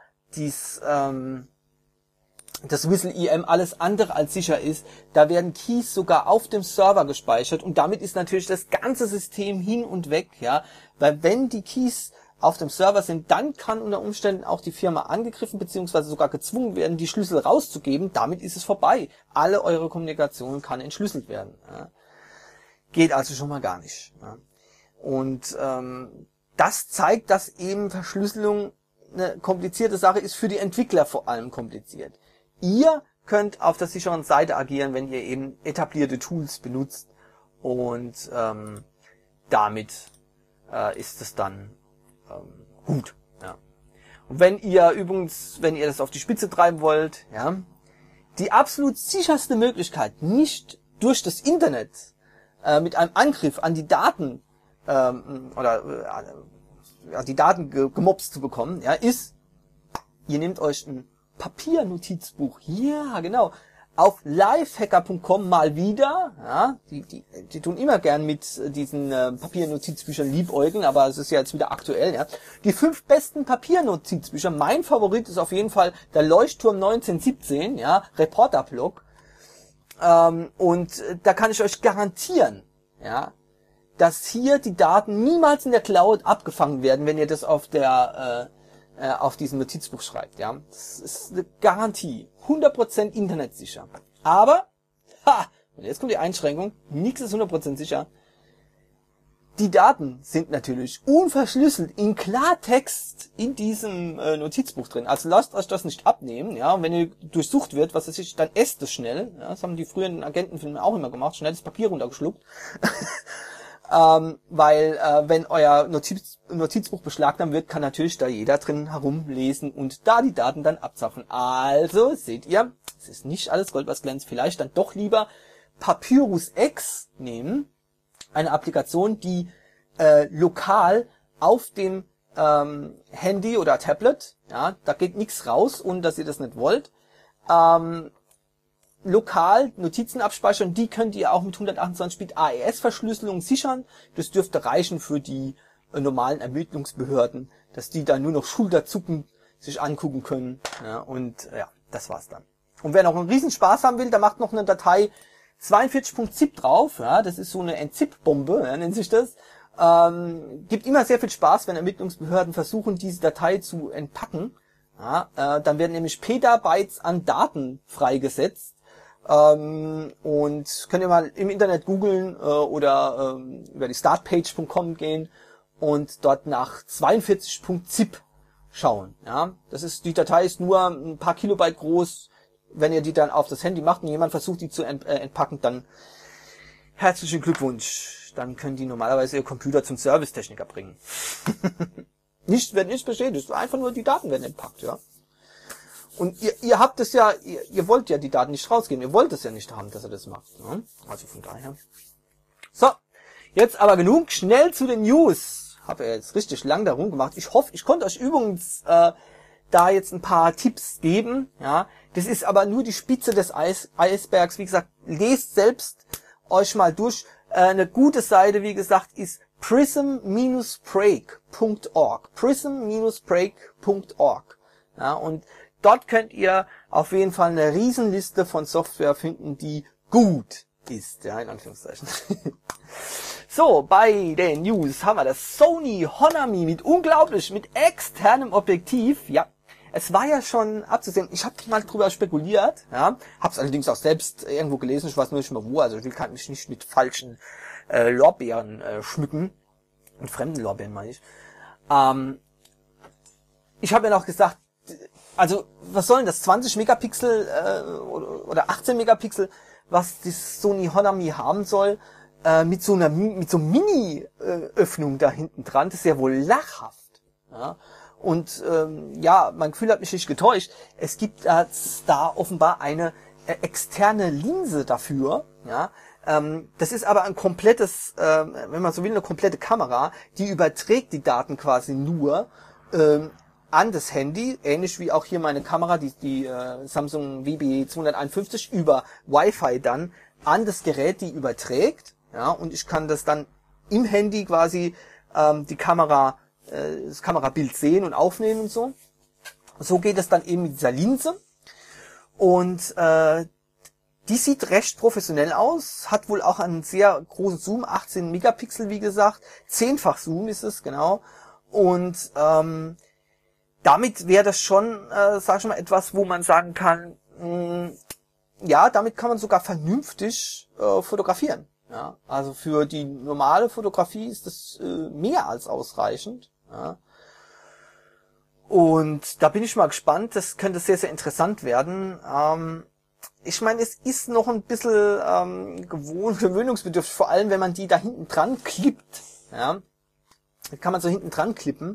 S1: das Whistle.im alles andere als sicher ist. Da werden Keys sogar auf dem Server gespeichert und damit ist natürlich das ganze System hin und weg, ja, weil wenn die Keys auf dem Server sind, dann kann unter Umständen auch die Firma angegriffen bzw. sogar gezwungen werden, die Schlüssel rauszugeben. Damit ist es vorbei. Alle eure Kommunikation kann entschlüsselt werden. Ja. Geht also schon mal gar nicht. Ja. Und das zeigt, dass eben Verschlüsselung eine komplizierte Sache ist, für die Entwickler vor allem kompliziert. Ihr könnt auf der sicheren Seite agieren, wenn ihr eben etablierte Tools benutzt und damit ist es dann gut. Ja. Und wenn ihr das auf die Spitze treiben wollt, ja, die absolut sicherste Möglichkeit, nicht durch das Internet mit einem Angriff an die Daten die Daten gemobst zu bekommen, ja, ist, ihr nehmt euch ein Papiernotizbuch, ja, genau, auf lifehacker.com mal wieder, ja, die tun immer gern mit diesen Papiernotizbüchern liebäugeln, aber es ist ja jetzt wieder aktuell, ja. Die 5 besten Papiernotizbücher, mein Favorit ist auf jeden Fall der Leuchtturm 1917, ja, Reporterblog, und da kann ich euch garantieren, ja, dass hier die Daten niemals in der Cloud abgefangen werden, wenn ihr das auf diesem Notizbuch schreibt, ja. Das ist eine Garantie. 100% internetsicher. Aber, und jetzt kommt die Einschränkung, nichts ist 100% sicher. Die Daten sind natürlich unverschlüsselt in Klartext in diesem Notizbuch drin. Also lasst euch das nicht abnehmen, ja. Und wenn ihr durchsucht wird, was weiß ich, dann esst es schnell. Ja, das haben die früheren Agentenfilme auch immer gemacht, schnell das Papier runtergeschluckt. Weil wenn euer Notizbuch beschlagnahmt wird, kann natürlich da jeder drin herumlesen und da die Daten dann abzapfen. Also, seht ihr, es ist nicht alles Gold, was glänzt. Vielleicht dann doch lieber Papyrus X nehmen, eine Applikation, die lokal auf dem Handy oder Tablet, ja, da geht nichts raus, ohne dass ihr das nicht wollt, lokal Notizen abspeichern. Die könnt ihr auch mit 128-Bit AES-Verschlüsselung sichern. Das dürfte reichen für die normalen Ermittlungsbehörden, dass die dann nur noch schulterzuckend sich angucken können. Ja, und ja, das war's dann. Und wer noch einen Riesenspaß haben will, der macht noch eine Datei 42.zip drauf. Ja, das ist so eine Entzip-Bombe, ja, nennt sich das. Gibt immer sehr viel Spaß, wenn Ermittlungsbehörden versuchen, diese Datei zu entpacken. Ja, dann werden nämlich Petabytes an Daten freigesetzt. Und könnt ihr mal im Internet googeln oder über die startpage.com gehen und dort nach 42.zip schauen. Ja, die Datei ist nur ein paar Kilobyte groß. Wenn ihr die dann auf das Handy macht und jemand versucht, die zu entpacken, dann herzlichen Glückwunsch. Dann können die normalerweise ihr Computer zum Servicetechniker bringen. Wird nicht bestätigt, einfach nur die Daten werden entpackt, ja. Und ihr habt es ja, ihr wollt ja die Daten nicht rausgeben, ihr wollt es ja nicht haben, dass er das macht. Ne? Also von daher. So, jetzt aber genug, schnell zu den News. Habe ja jetzt richtig lang darum gemacht. Ich hoffe, ich konnte euch übrigens da jetzt ein paar Tipps geben. Ja, das ist aber nur die Spitze des Eisbergs. Wie gesagt, lest selbst euch mal durch. Eine gute Seite, wie gesagt, ist prism-break.org. prism-break.org. Ja, und dort könnt ihr auf jeden Fall eine Riesenliste von Software finden, die gut ist. Ja, in Anführungszeichen. So, bei den News haben wir das Sony Honami mit externem Objektiv. Ja, es war ja schon abzusehen. Ich habe mal drüber spekuliert. Ja, habe es allerdings auch selbst irgendwo gelesen. Ich weiß nur nicht mehr wo. Also ich kann mich nicht mit falschen Lorbeeren schmücken. Mit fremden Lorbeeren meine ich. Ich habe ja noch gesagt, also was soll denn das? 20 Megapixel oder 18 Megapixel, was das Sony Honami haben soll, mit so Mini-Öffnung da hinten dran. Das ist ja wohl lachhaft. Ja? Und ja, mein Gefühl hat mich nicht getäuscht. Es gibt da offenbar eine externe Linse dafür. Ja? Das ist aber ein komplettes, wenn man so will, eine komplette Kamera, die überträgt die Daten quasi nur an das Handy, ähnlich wie auch hier meine Kamera, die Samsung WB251 über Wi-Fi dann an das Gerät, die überträgt. Ja, und ich kann das dann im Handy quasi das Kamerabild sehen und aufnehmen und so. So geht es dann eben mit dieser Linse. Und die sieht recht professionell aus, hat wohl auch einen sehr großen Zoom, 18 Megapixel, wie gesagt, 10-fach Zoom ist es, genau. Und damit wäre das schon, sag ich mal, etwas, wo man sagen kann, ja, damit kann man sogar vernünftig fotografieren. Ja, also für die normale Fotografie ist das mehr als ausreichend. Ja. Und da bin ich mal gespannt. Das könnte sehr, sehr interessant werden. Ich meine, es ist noch ein bisschen gewöhnungsbedürftig, vor allem wenn man die da hinten dran klippt. Ja, kann man so hinten dran klippen.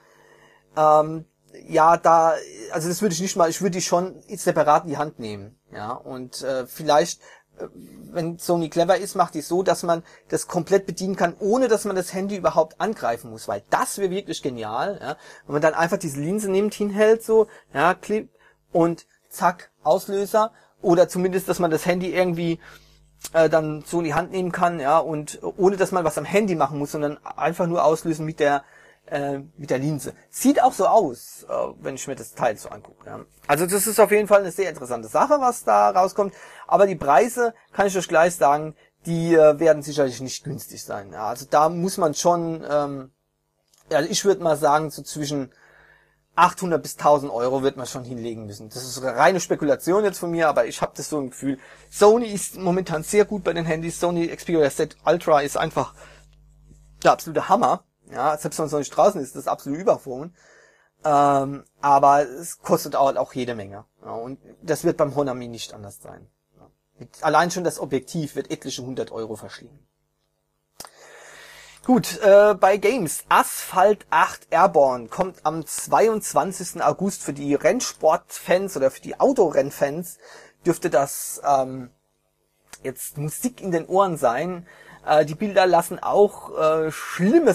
S1: Ja, also das würde ich nicht mal. Ich würde die schon separat in die Hand nehmen. Ja, und vielleicht, wenn Sony clever ist, macht die so, dass man das komplett bedienen kann, ohne dass man das Handy überhaupt angreifen muss, weil das wäre wirklich genial, ja, wenn man dann einfach diese Linse nimmt, hinhält so, ja, Clip und zack, Auslöser, oder zumindest, dass man das Handy irgendwie dann so in die Hand nehmen kann, ja, und ohne dass man was am Handy machen muss, sondern einfach nur auslösen mit der Linse. Sieht auch so aus, wenn ich mir das Teil so angucke. Ja. Also das ist auf jeden Fall eine sehr interessante Sache, was da rauskommt. Aber die Preise, kann ich euch gleich sagen, die werden sicherlich nicht günstig sein. Ja. Also da muss man schon, also ich würde mal sagen, so zwischen 800 bis 1000 Euro wird man schon hinlegen müssen. Das ist eine reine Spekulation jetzt von mir, aber ich habe das so im Gefühl. Sony ist momentan sehr gut bei den Handys. Sony Xperia Z Ultra ist einfach der absolute Hammer. Ja, selbst wenn es noch nicht draußen ist, das absolute Überphone. Aber es kostet auch jede Menge. Ja, und das wird beim Honami nicht anders sein. Ja. Allein schon das Objektiv wird etliche 100 Euro verschlingen. Gut, bei Games. Asphalt 8 Airborne kommt am 22. August für die Rennsportfans oder für die Autorennfans. Dürfte das jetzt Musik in den Ohren sein. Die Bilder lassen auch Schlimmes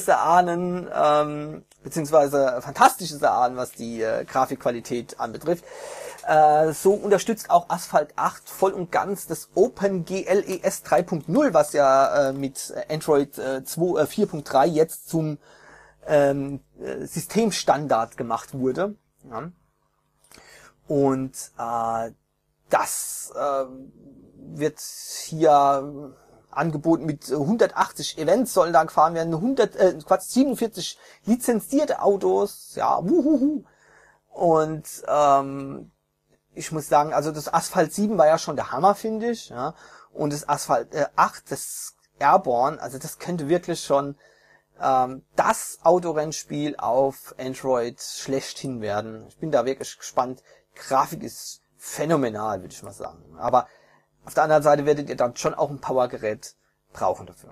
S1: erahnen, beziehungsweise Fantastisches erahnen, was die Grafikqualität anbetrifft. So unterstützt auch Asphalt 8 voll und ganz das OpenGLES 3.0, was ja mit Android 4.3 jetzt zum Systemstandard gemacht wurde. Ja. Und das wird hier angeboten mit 180 Events, sollen da gefahren werden, 47 lizenzierte Autos, ja, wuhuhu. Und ich muss sagen, also das Asphalt 7 war ja schon der Hammer, finde ich, ja. Und das Asphalt 8, das Airborne, also das könnte wirklich schon das Autorennspiel auf Android schlechthin werden. Ich bin da wirklich gespannt. Grafik ist phänomenal, würde ich mal sagen. Aber auf der anderen Seite werdet ihr dann schon auch ein Powergerät brauchen dafür.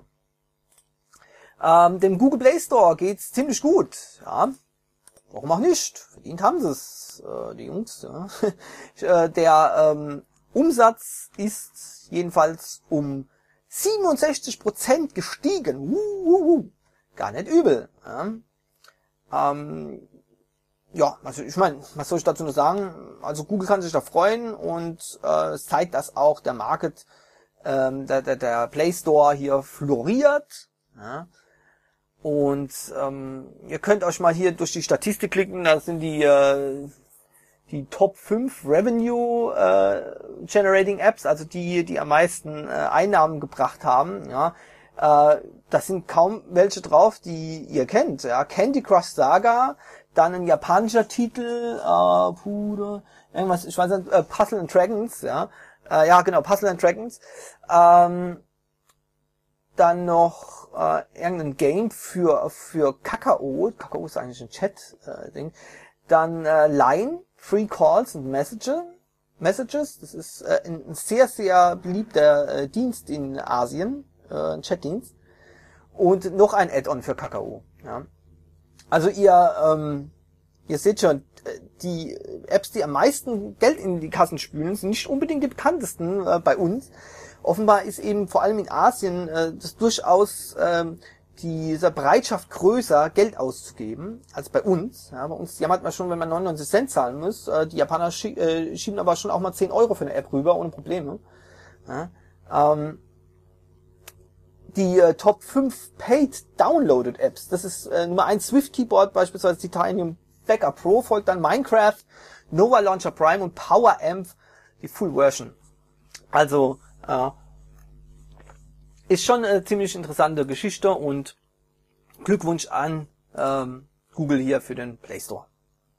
S1: Dem Google Play Store geht's ziemlich gut. Ja. Warum auch nicht? Verdient haben sie es, die Jungs. Ja. Der Umsatz ist jedenfalls um 67% gestiegen. Gar nicht übel. Ja. Ja, also ich meine, was soll ich dazu nur sagen? Also Google kann sich da freuen und es zeigt, dass auch der Market, der Play Store hier floriert. Ja. Und ihr könnt euch mal hier durch die Statistik klicken, da sind die Top 5 Revenue Generating Apps, also die am meisten Einnahmen gebracht haben. Ja. Das sind kaum welche drauf, die ihr kennt. Ja. Candy Crush Saga, dann ein japanischer Titel, irgendwas, ich weiß nicht, Puzzle and Dragons, ja. Ja, genau, Puzzle and Dragons. Dann noch irgendein Game für Kakao. Kakao ist eigentlich ein Chat-Ding. Dann Line, Free Calls and Messages. Das ist ein sehr, sehr beliebter Dienst in Asien, ein Chatdienst. Und noch ein Add-on für Kakao. Ja. Also ihr seht schon, die Apps, die am meisten Geld in die Kassen spülen, sind nicht unbedingt die bekanntesten bei uns. Offenbar ist eben vor allem in Asien das durchaus diese Bereitschaft größer, Geld auszugeben, als bei uns. Ja, bei uns jammert man schon, wenn man 99 Cent zahlen muss. Die Japaner schieben aber schon auch mal 10 Euro für eine App rüber, ohne Probleme. Ja, die Top 5 Paid Downloaded Apps. Das ist Nummer 1 Swift Keyboard, beispielsweise Titanium Backup Pro, folgt dann Minecraft, Nova Launcher Prime und Power Amp, die Full Version. Also ist schon eine ziemlich interessante Geschichte und Glückwunsch an Google hier für den Play Store.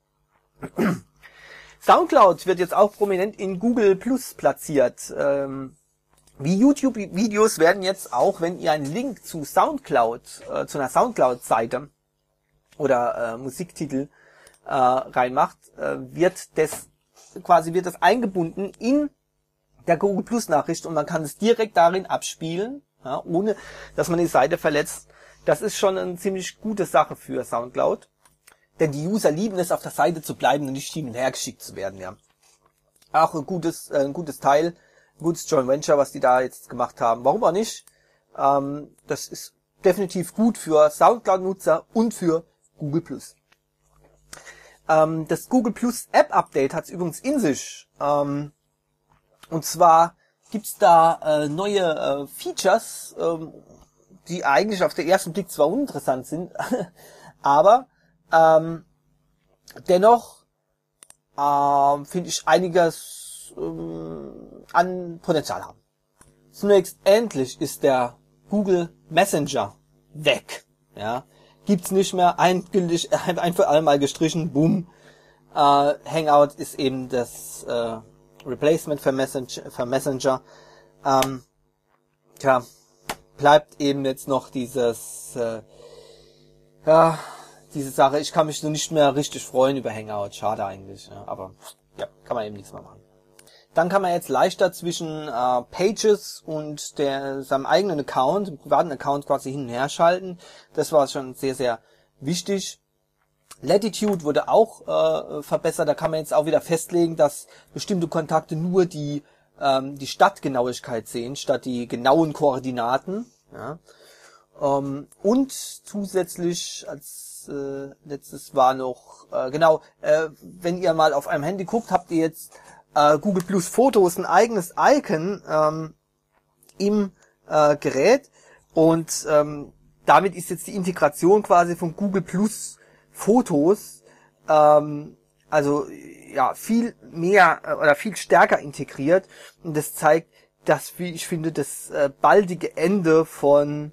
S1: SoundCloud wird jetzt auch prominent in Google Plus platziert. Wie YouTube-Videos werden jetzt auch, wenn ihr einen Link zu SoundCloud, zu einer SoundCloud-Seite oder Musiktitel reinmacht, wird das eingebunden in der Google Plus Nachricht und man kann es direkt darin abspielen, ja, ohne dass man die Seite verletzt. Das ist schon eine ziemlich gute Sache für SoundCloud, denn die User lieben es, auf der Seite zu bleiben und nicht hin und her geschickt zu werden. Ja, auch ein gutes Teil. Gutes Joint Venture, was die da jetzt gemacht haben. Warum auch nicht? Das ist definitiv gut für SoundCloud-Nutzer und für Google+. Das Google Plus App Update hat es übrigens in sich. Und zwar gibt's da neue Features, die eigentlich auf den ersten Blick zwar uninteressant sind, aber dennoch finde ich einiges an Potenzial haben. Zunächst, endlich ist der Google Messenger weg. Ja, gibt's nicht mehr, endgültig, ein für alle Mal gestrichen, boom. Hangout ist eben das Replacement für Messenger. Bleibt eben jetzt noch diese Sache. Ich kann mich so nicht mehr richtig freuen über Hangout. Schade eigentlich, ja, aber ja, kann man eben nichts mehr machen. Dann kann man jetzt leichter zwischen Pages und seinem eigenen Account, dem privaten Account quasi hin und her schalten. Das war schon sehr, sehr wichtig. Latitude wurde auch verbessert. Da kann man jetzt auch wieder festlegen, dass bestimmte Kontakte nur die Stadtgenauigkeit sehen, statt die genauen Koordinaten. Ja. Und zusätzlich als letztes war noch, genau, wenn ihr mal auf einem Handy guckt, habt ihr jetzt Google Plus Fotos ein eigenes Icon im Gerät und damit ist jetzt die Integration quasi von Google Plus Fotos also ja viel mehr oder viel stärker integriert und das zeigt, dass, wie ich finde, das baldige Ende von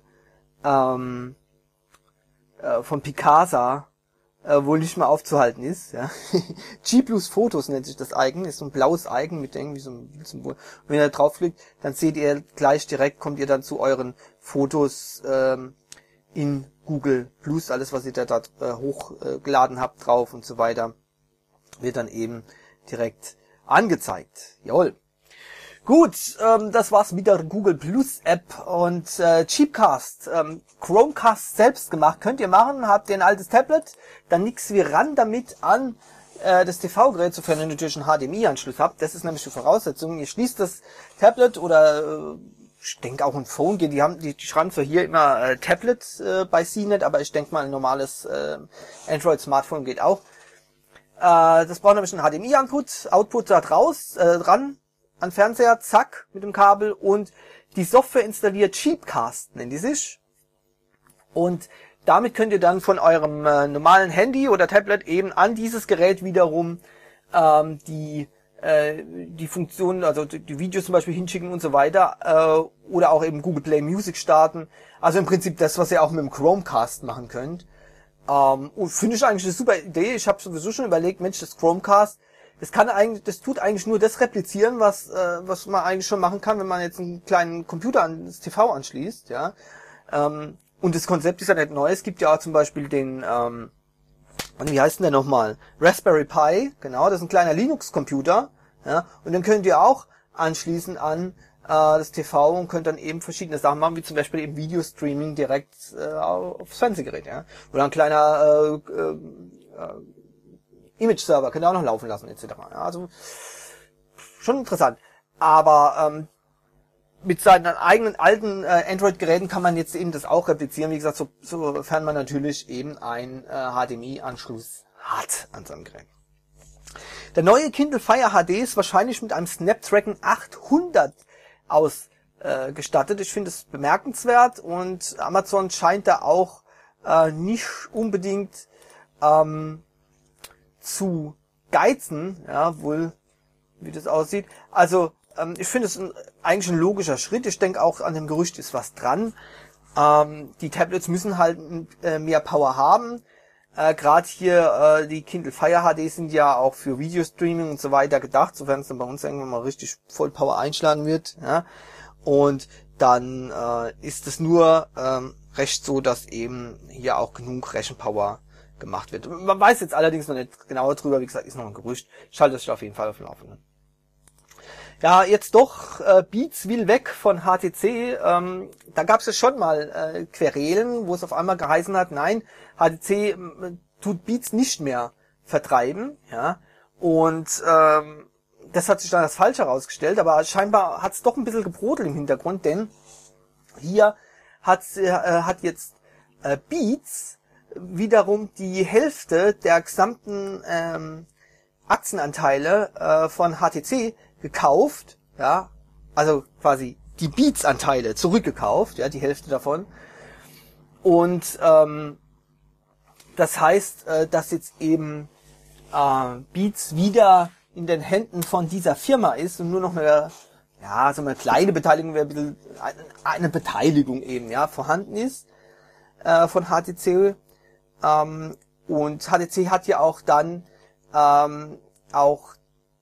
S1: Picasa wohl nicht mehr aufzuhalten ist. Ja. G Plus Fotos nennt sich das Icon, ist so ein blaues Icon mit irgendwie so einem Symbol. Und wenn ihr da draufklickt, dann seht ihr gleich direkt, kommt ihr dann zu euren Fotos in Google Plus, alles was ihr da hochgeladen habt drauf und so weiter, wird dann eben direkt angezeigt. Jawohl. Gut, das war's mit der Google Plus App und Cheapcast, Chromecast selbst gemacht, könnt ihr machen, habt ihr ein altes Tablet, dann nix wie ran damit an das TV-Gerät, sofern ihr natürlich einen HDMI-Anschluss habt, das ist nämlich die Voraussetzung, ihr schließt das Tablet oder ich denke auch ein Phone, die schreiben zwar hier immer Tablet bei CNET, aber ich denke mal ein normales Android-Smartphone geht auch. Das braucht nämlich einen HDMI-Output, Output da dran, an Fernseher, zack, mit dem Kabel und die Software installiert Cheapcast, nennt die sich. Und damit könnt ihr dann von eurem normalen Handy oder Tablet eben an dieses Gerät wiederum die Funktionen, also die Videos zum Beispiel hinschicken und so weiter, oder auch eben Google Play Music starten. Also im Prinzip das, was ihr auch mit dem Chromecast machen könnt. Und finde ich eigentlich eine super Idee. Ich habe sowieso schon überlegt, Mensch, das Chromecast, das tut eigentlich nur das replizieren, was man eigentlich schon machen kann, wenn man jetzt einen kleinen Computer an das TV anschließt, ja. Und das Konzept ist ja nicht neu. Es gibt ja auch zum Beispiel den, wie heißt denn der nochmal? Raspberry Pi, genau, das ist ein kleiner Linux-Computer, ja. Und dann könnt ihr auch anschließen an das TV und könnt dann eben verschiedene Sachen machen, wie zum Beispiel eben Videostreaming direkt aufs Fernsehgerät, ja. Oder ein kleiner Image-Server könnt ihr auch noch laufen lassen, etc. Ja, also schon interessant. Aber mit seinen eigenen alten Android-Geräten kann man jetzt eben das auch replizieren, wie gesagt, sofern man natürlich eben einen HDMI-Anschluss hat an seinem Gerät. Der neue Kindle Fire HD ist wahrscheinlich mit einem Snapdragon 800 ausgestattet. Ich finde es bemerkenswert und Amazon scheint da auch nicht unbedingt zu geizen, ja, wohl, wie das aussieht. Also, ich finde es eigentlich ein logischer Schritt. Ich denke auch, an dem Gerücht ist was dran. Die Tablets müssen halt mehr Power haben. Gerade hier die Kindle Fire HD sind ja auch für Videostreaming und so weiter gedacht, sofern es dann bei uns irgendwann mal richtig voll Power einschlagen wird. Ja. Und dann ist es nur recht so, dass eben hier auch genug Rechenpower gemacht wird. Man weiß jetzt allerdings noch nicht genauer drüber, wie gesagt, ist noch ein Gerücht. Schaltet euch auf jeden Fall auf den Laufenden. Ja, jetzt doch, Beats will weg von HTC. Da gab es ja schon mal Querelen, wo es auf einmal geheißen hat, nein, HTC tut Beats nicht mehr vertreiben. Ja. Und das hat sich dann als falsch herausgestellt, aber scheinbar hat es doch ein bisschen gebrodelt im Hintergrund, denn hier hat jetzt Beats wiederum die Hälfte der gesamten Aktienanteile von HTC gekauft, ja, also quasi die Beats-Anteile zurückgekauft, ja, die Hälfte davon. Und das heißt, dass jetzt eben Beats wieder in den Händen von dieser Firma ist und nur noch so eine kleine Beteiligung, ein bisschen eine Beteiligung eben, ja, vorhanden ist von HTC. Und HTC hat ja auch dann auch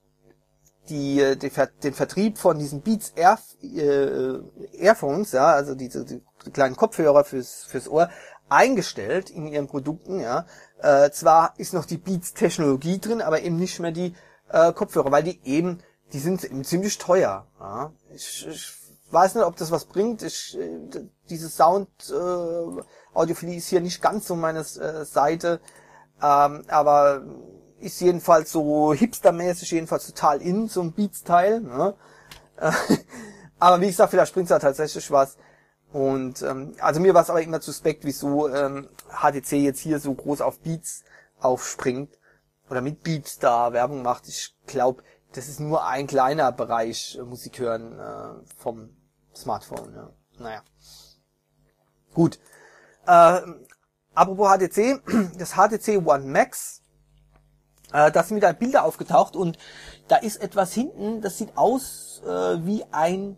S1: den Vertrieb von diesen Beats Earphones, ja, also die kleinen Kopfhörer fürs Ohr, eingestellt in ihren Produkten, ja. Zwar ist noch die Beats Technologie drin, aber eben nicht mehr die Kopfhörer, weil die sind eben ziemlich teuer, ja. Ich weiß nicht, ob das was bringt. Diese Sound Audiophilie ist hier nicht ganz so meine Seite, aber ist jedenfalls so hipstermäßig, jedenfalls total in, so ein Beats-Teil. Ne? Aber wie gesagt, vielleicht bringt's da tatsächlich was. Und also mir war es aber immer suspekt, wieso HTC jetzt hier so groß auf Beats aufspringt oder mit Beats da Werbung macht. Ich glaube, das ist nur ein kleiner Bereich Musik hören vom Smartphone. Ja. Naja. Gut. Apropos HTC, das HTC One Max, da sind wieder Bilder aufgetaucht und da ist etwas hinten, das sieht aus wie ein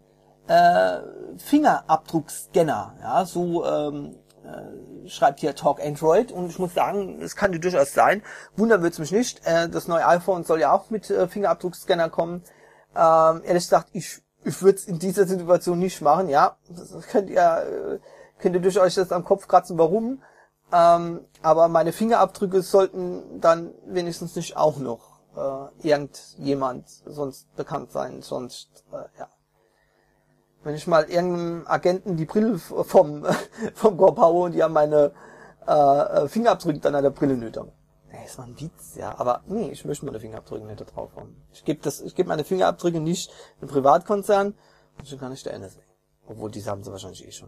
S1: Fingerabdruckscanner. Ja, so schreibt hier Talk Android und ich muss sagen, es kann durchaus sein. Wundern wird's mich nicht. Das neue iPhone soll ja auch mit Fingerabdruckscanner kommen. Ehrlich gesagt, ich würde es in dieser Situation nicht machen. Ja, das könnt ihr durch euch das am Kopf kratzen, warum. Aber meine Fingerabdrücke sollten dann wenigstens nicht auch noch irgendjemand sonst bekannt sein. Sonst, ja. Wenn ich mal irgendeinem Agenten die Brille vom Korb haue und die haben meine Fingerabdrücke dann an der Brille nicht haben. Nee, ist mal ein Witz, ja. Aber nee, ich möchte meine Fingerabdrücke nicht da drauf haben. Ich gebe meine Fingerabdrücke nicht im Privatkonzern und schon gar nicht der NSA. Obwohl, diese haben sie wahrscheinlich eh schon.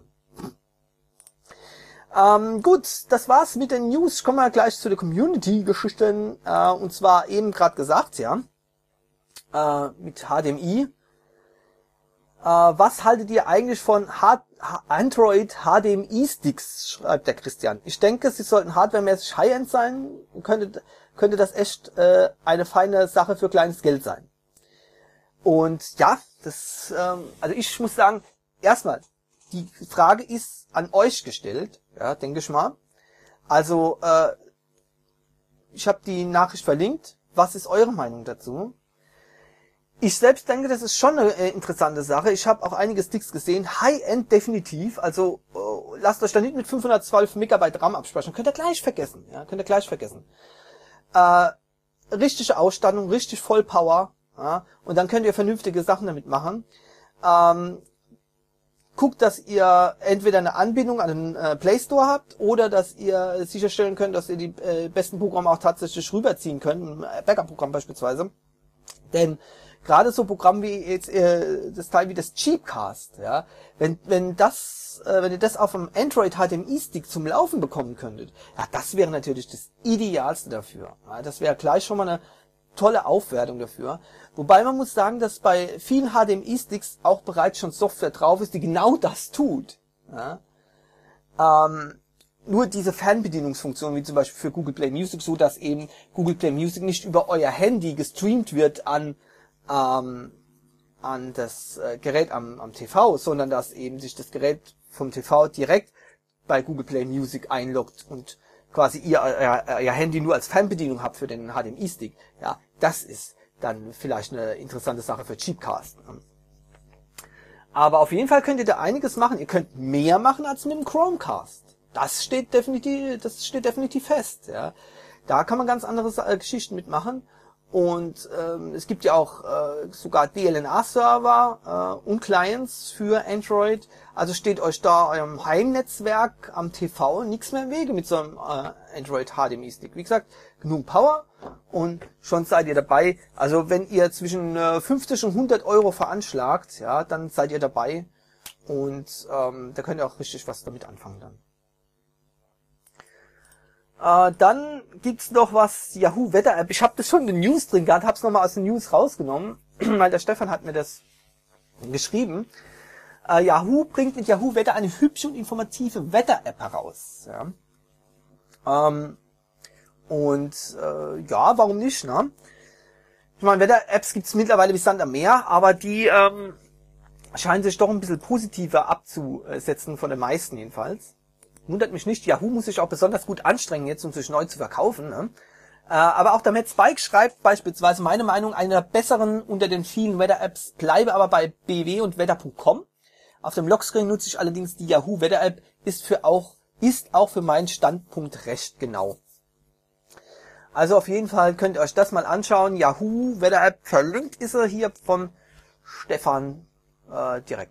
S1: Gut, das war's mit den News. Ich komme mal gleich zu den Community-Geschichten. Und zwar eben gerade gesagt, ja, mit HDMI. Was haltet ihr eigentlich von Android HDMI-Sticks, schreibt der Christian. Ich denke, sie sollten hardwaremäßig High-End sein. Könnte das echt eine feine Sache für kleines Geld sein. Und ja, das, also ich muss sagen, erstmal, die Frage ist an euch gestellt, ja, denke ich mal. Also, ich habe die Nachricht verlinkt. Was ist eure Meinung dazu? Ich selbst denke, das ist schon eine interessante Sache. Ich habe auch einige Sticks gesehen. High-End definitiv. Also lasst euch da nicht mit 512 Megabyte RAM abspeichern. Könnt ihr gleich vergessen. Ja, könnt ihr gleich vergessen. Richtige Ausstattung, richtig Vollpower. Ja, und dann könnt ihr vernünftige Sachen damit machen. Guckt, dass ihr entweder eine Anbindung an den Play Store habt oder dass ihr sicherstellen könnt, dass ihr die besten Programme auch tatsächlich rüberziehen könnt. Ein Backup-Programm beispielsweise. Denn gerade so Programme wie jetzt das Teil wie das Cheapcast, ja, wenn ihr das auf einem Android HDMI Stick zum Laufen bekommen könntet, ja, das wäre natürlich das Idealste dafür. Ja, das wäre gleich schon mal eine tolle Aufwertung dafür. Wobei man muss sagen, dass bei vielen HDMI Sticks auch bereits schon Software drauf ist, die genau das tut. Ja. Nur diese Fernbedienungsfunktion, wie zum Beispiel für Google Play Music, so dass eben Google Play Music nicht über euer Handy gestreamt wird an das Gerät am TV, sondern dass eben sich das Gerät vom TV direkt bei Google Play Music einloggt und quasi ihr Handy nur als Fernbedienung habt für den HDMI-Stick. Ja, das ist dann vielleicht eine interessante Sache für Cheapcast. Aber auf jeden Fall könnt ihr da einiges machen. Ihr könnt mehr machen als mit dem Chromecast. Das steht definitiv fest. Ja. Da kann man ganz andere Geschichten mitmachen. Und es gibt ja auch sogar DLNA-Server und Clients für Android. Also steht euch da eurem Heimnetzwerk am TV nichts mehr im Wege mit so einem Android HDMI-Stick. Wie gesagt, genug Power und schon seid ihr dabei. Also wenn ihr zwischen 50 und 100 Euro veranschlagt, ja, dann seid ihr dabei. Und da könnt ihr auch richtig was damit anfangen dann. Dann gibt's noch was, Yahoo Wetter App. Ich habe das schon in den News drin gehabt, hab's nochmal aus den News rausgenommen, weil der Stefan hat mir das geschrieben. Yahoo bringt mit Yahoo Wetter eine hübsche und informative Wetter-App heraus. Ja. Ja, warum nicht, ne? Ich meine, Wetter-Apps gibt's mittlerweile wie Sand am Meer, aber die scheinen sich doch ein bisschen positiver abzusetzen, von den meisten jedenfalls. Wundert mich nicht, Yahoo muss sich auch besonders gut anstrengen jetzt, um sich neu zu verkaufen. Ne? Aber auch der Matt Spike schreibt beispielsweise, meine Meinung, eine der besseren unter den vielen Wetter-Apps bleibe aber bei bw und wetter.com. Auf dem Lockscreen nutze ich allerdings die Yahoo Wetter-App, ist auch für meinen Standpunkt recht genau. Also auf jeden Fall könnt ihr euch das mal anschauen. Yahoo Wetter-App, verlinkt ist er hier vom Stefan direkt.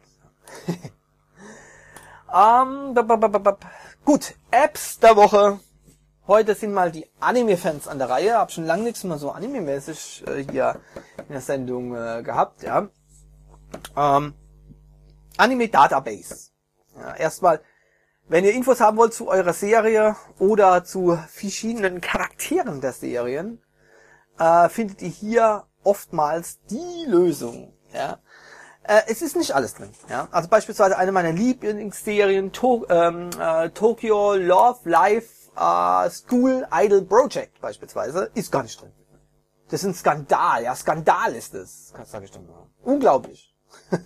S1: Gut, Apps der Woche. Heute sind mal die Anime-Fans an der Reihe. Hab schon lange nichts mehr so anime-mäßig hier in der Sendung gehabt. Ja. Anime Database. Ja, erstmal, wenn ihr Infos haben wollt zu eurer Serie oder zu verschiedenen Charakteren der Serien, findet ihr hier oftmals die Lösung. Ja. Es ist nicht alles drin. Ja. Also beispielsweise eine meiner Lieblingsserien, Tokyo Love Life School Idol Project beispielsweise, ist gar nicht drin. Das ist ein Skandal. Ja, Skandal ist es. Das sage ich dann mal. Unglaublich.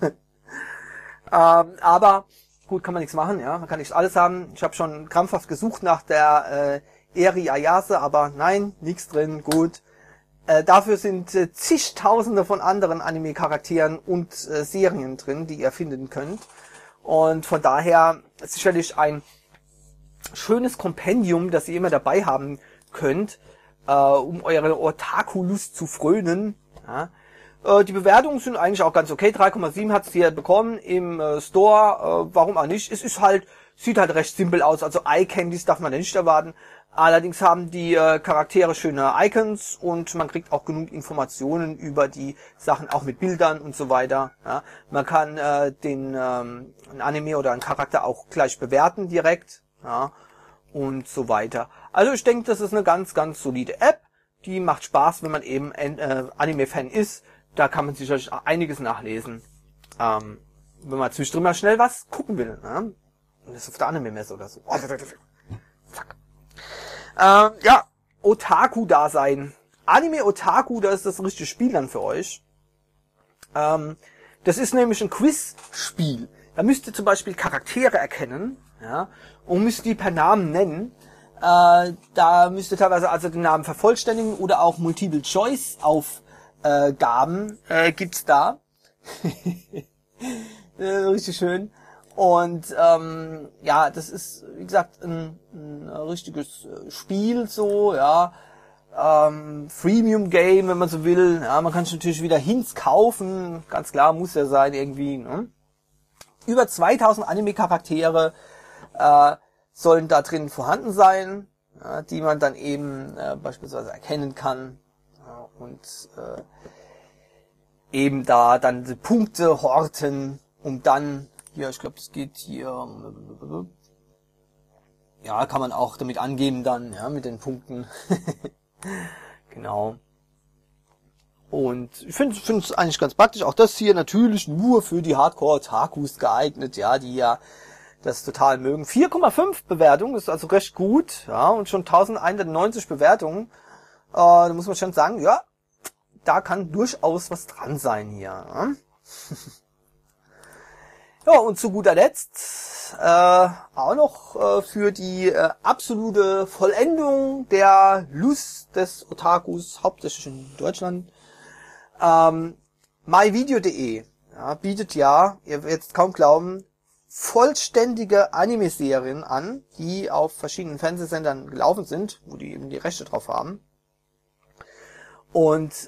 S1: Aber gut, kann man nichts machen. Ja, man kann nicht alles haben. Ich habe schon krampfhaft gesucht nach der Eri Ayase, aber nein, nichts drin. Gut. Dafür sind zigtausende von anderen Anime-Charakteren und Serien drin, die ihr finden könnt. Und von daher sicherlich ein schönes Kompendium, das ihr immer dabei haben könnt, um eure Otaku-Lust zu frönen. Ja. Die Bewertungen sind eigentlich auch ganz okay. 3,7 hat es hier bekommen im Store. Warum auch nicht? Es ist halt, sieht halt recht simpel aus. Also Eye-Candies darf man ja nicht erwarten. Allerdings haben die Charaktere schöne Icons und man kriegt auch genug Informationen über die Sachen, auch mit Bildern und so weiter. Ja. Man kann den ein Anime oder einen Charakter auch gleich bewerten direkt, ja, und so weiter. Also ich denke, das ist eine ganz, ganz solide App. Die macht Spaß, wenn man eben Anime-Fan ist. Da kann man sicherlich einiges nachlesen, wenn man zwischendrin mal schnell was gucken will. Ne? Das ist auf der Anime-Messe oder so. Zack. Ja, Otaku-Dasein. Anime-Otaku, das ist das richtige Spiel dann für euch. Das ist nämlich ein Quiz-Spiel. Da müsst ihr zum Beispiel Charaktere erkennen, ja, und müsst die per Namen nennen. Da müsst ihr teilweise also den Namen vervollständigen oder auch Multiple-Choice-Aufgaben gibt's da. Richtig schön. Und ja, das ist, wie gesagt, ein richtiges Spiel so, ja. Freemium-Game, wenn man so will. Ja, man kann sich natürlich wieder Hints kaufen. Ganz klar, muss ja sein irgendwie. Ne? Über 2000 Anime-Charaktere sollen da drin vorhanden sein, ja, die man dann eben beispielsweise erkennen kann. Ja, und eben da dann die Punkte horten, um dann hier, ich glaube, das geht hier, ja, kann man auch damit angeben dann, ja, mit den Punkten. Genau. Und ich finde es eigentlich ganz praktisch. Auch das hier natürlich nur für die Hardcore-Otakus geeignet, ja, die ja das total mögen. 4,5 Bewertung ist also recht gut, ja, und schon 1190 Bewertungen. Da muss man schon sagen, ja, da kann durchaus was dran sein hier. Ja. Ja, und zu guter Letzt auch noch für die absolute Vollendung der Lust des Otakus, hauptsächlich in Deutschland, myvideo.de bietet ja, ihr werdet es kaum glauben, vollständige Anime-Serien an, die auf verschiedenen Fernsehsendern gelaufen sind, wo die eben die Rechte drauf haben. Und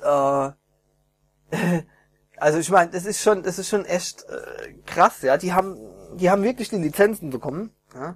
S1: also ich meine, das ist schon echt krass, ja. Die haben wirklich die Lizenzen bekommen, ja.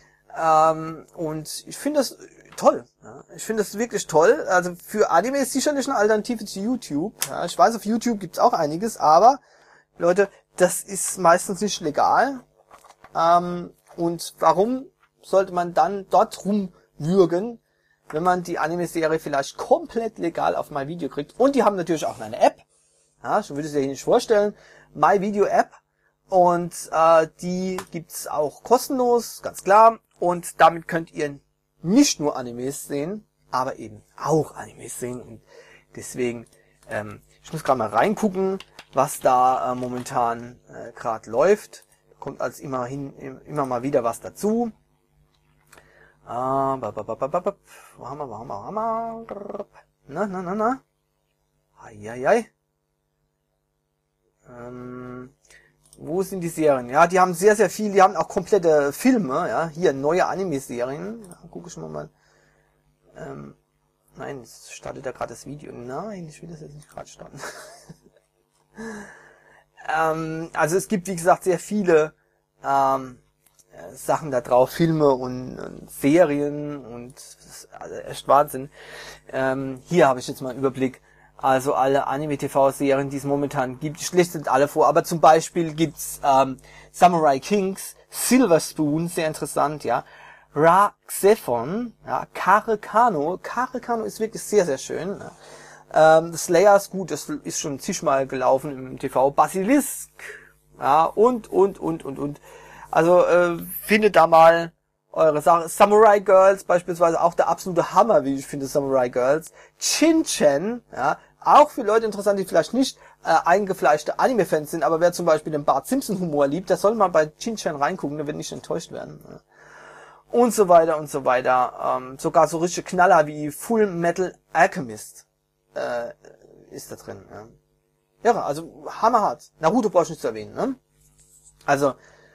S1: Und ich finde das toll. Ja. Ich finde das wirklich toll. Also für Anime ist sicherlich eine Alternative zu YouTube. Ja. Ich weiß, auf YouTube gibt's auch einiges, aber Leute, das ist meistens nicht legal. Und warum sollte man dann dort rumwürgen, wenn man die Anime-Serie vielleicht komplett legal auf MyVideo kriegt? Und die haben natürlich auch eine App. Ja, ich würde es dir hier nicht vorstellen. MyVideo-App. Und die gibt's auch kostenlos, ganz klar. Und damit könnt ihr nicht nur Animes sehen, aber eben auch Animes sehen. Und deswegen, ich muss gerade mal reingucken, was da momentan gerade läuft. Kommt als immer mal wieder was dazu. Wo haben wir? Na. Eieiei. Wo sind die Serien? Ja, die haben sehr, sehr viel, die haben auch komplette Filme, ja, hier neue Anime-Serien. Guck ich mal. Nein, es startet ja gerade das Video. Nein, ich will das jetzt nicht gerade starten. Also es gibt, wie gesagt, sehr viele Sachen da drauf, Filme und Serien und das ist also echt Wahnsinn. Hier habe ich jetzt mal einen Überblick. Also alle Anime-TV-Serien, die es momentan gibt, ich lese nicht alle vor, aber zum Beispiel gibt's Samurai Kings, Silver Spoon, sehr interessant, ja. Ra-Xephon, ja, Karekano ist wirklich sehr, sehr schön. Slayer ist gut, das ist schon zigmal gelaufen im TV. Basilisk, ja, und. Also, findet da mal eure Sache. Samurai Girls beispielsweise, auch der absolute Hammer, wie ich finde, Samurai Girls. Shin-Chan, ja, auch für Leute interessant, die vielleicht nicht eingefleischte Anime-Fans sind, aber wer zum Beispiel den Bart Simpson-Humor liebt, der soll mal bei Shin-Chan reingucken, der wird nicht enttäuscht werden. Ja. Und so weiter und so weiter. Sogar so richtige Knaller wie Full Metal Alchemist ist da drin. Ja, also hammerhart. Naruto brauche ich nicht zu erwähnen. Ne? Also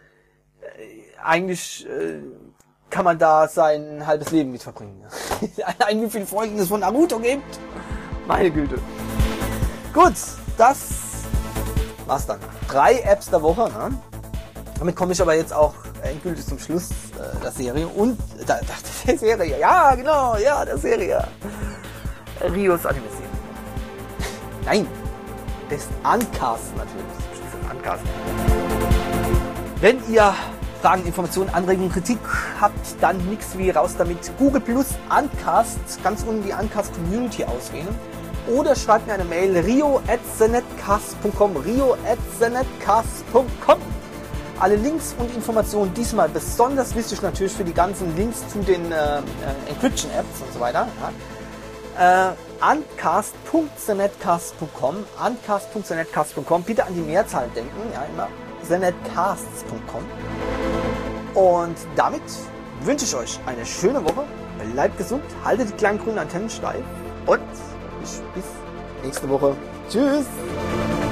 S1: eigentlich kann man da sein halbes Leben mit verbringen. Wie viele Folgen es von Naruto gibt. Meine Güte. Gut, das war's dann. 3 Apps der Woche. Ne? Damit komme ich aber jetzt auch endgültig zum Schluss der Serie und der Serie. Ja, genau, ja, der Serie. Rios Anime-Serie. Nein, des Uncasts natürlich. Uncast. Wenn ihr Fragen, Informationen, Anregungen, Kritik habt, dann nix wie raus damit. Google Plus Uncast, ganz unten die Uncast Community auswählen. Oder schreibt mir eine Mail, rio@thenetcast.com, rio@thenetcast.com. Alle Links und Informationen, diesmal besonders wichtig natürlich für die ganzen Links zu den Encryption-Apps und so weiter. Ja. Uncast.thenetcast.com, uncast.thenetcast.com, bitte an die Mehrzahl denken, ja, immer thenetcasts.com. Und damit wünsche ich euch eine schöne Woche, bleibt gesund, haltet die kleinen grünen Antennen steif und bis nächste Woche. Tschüss!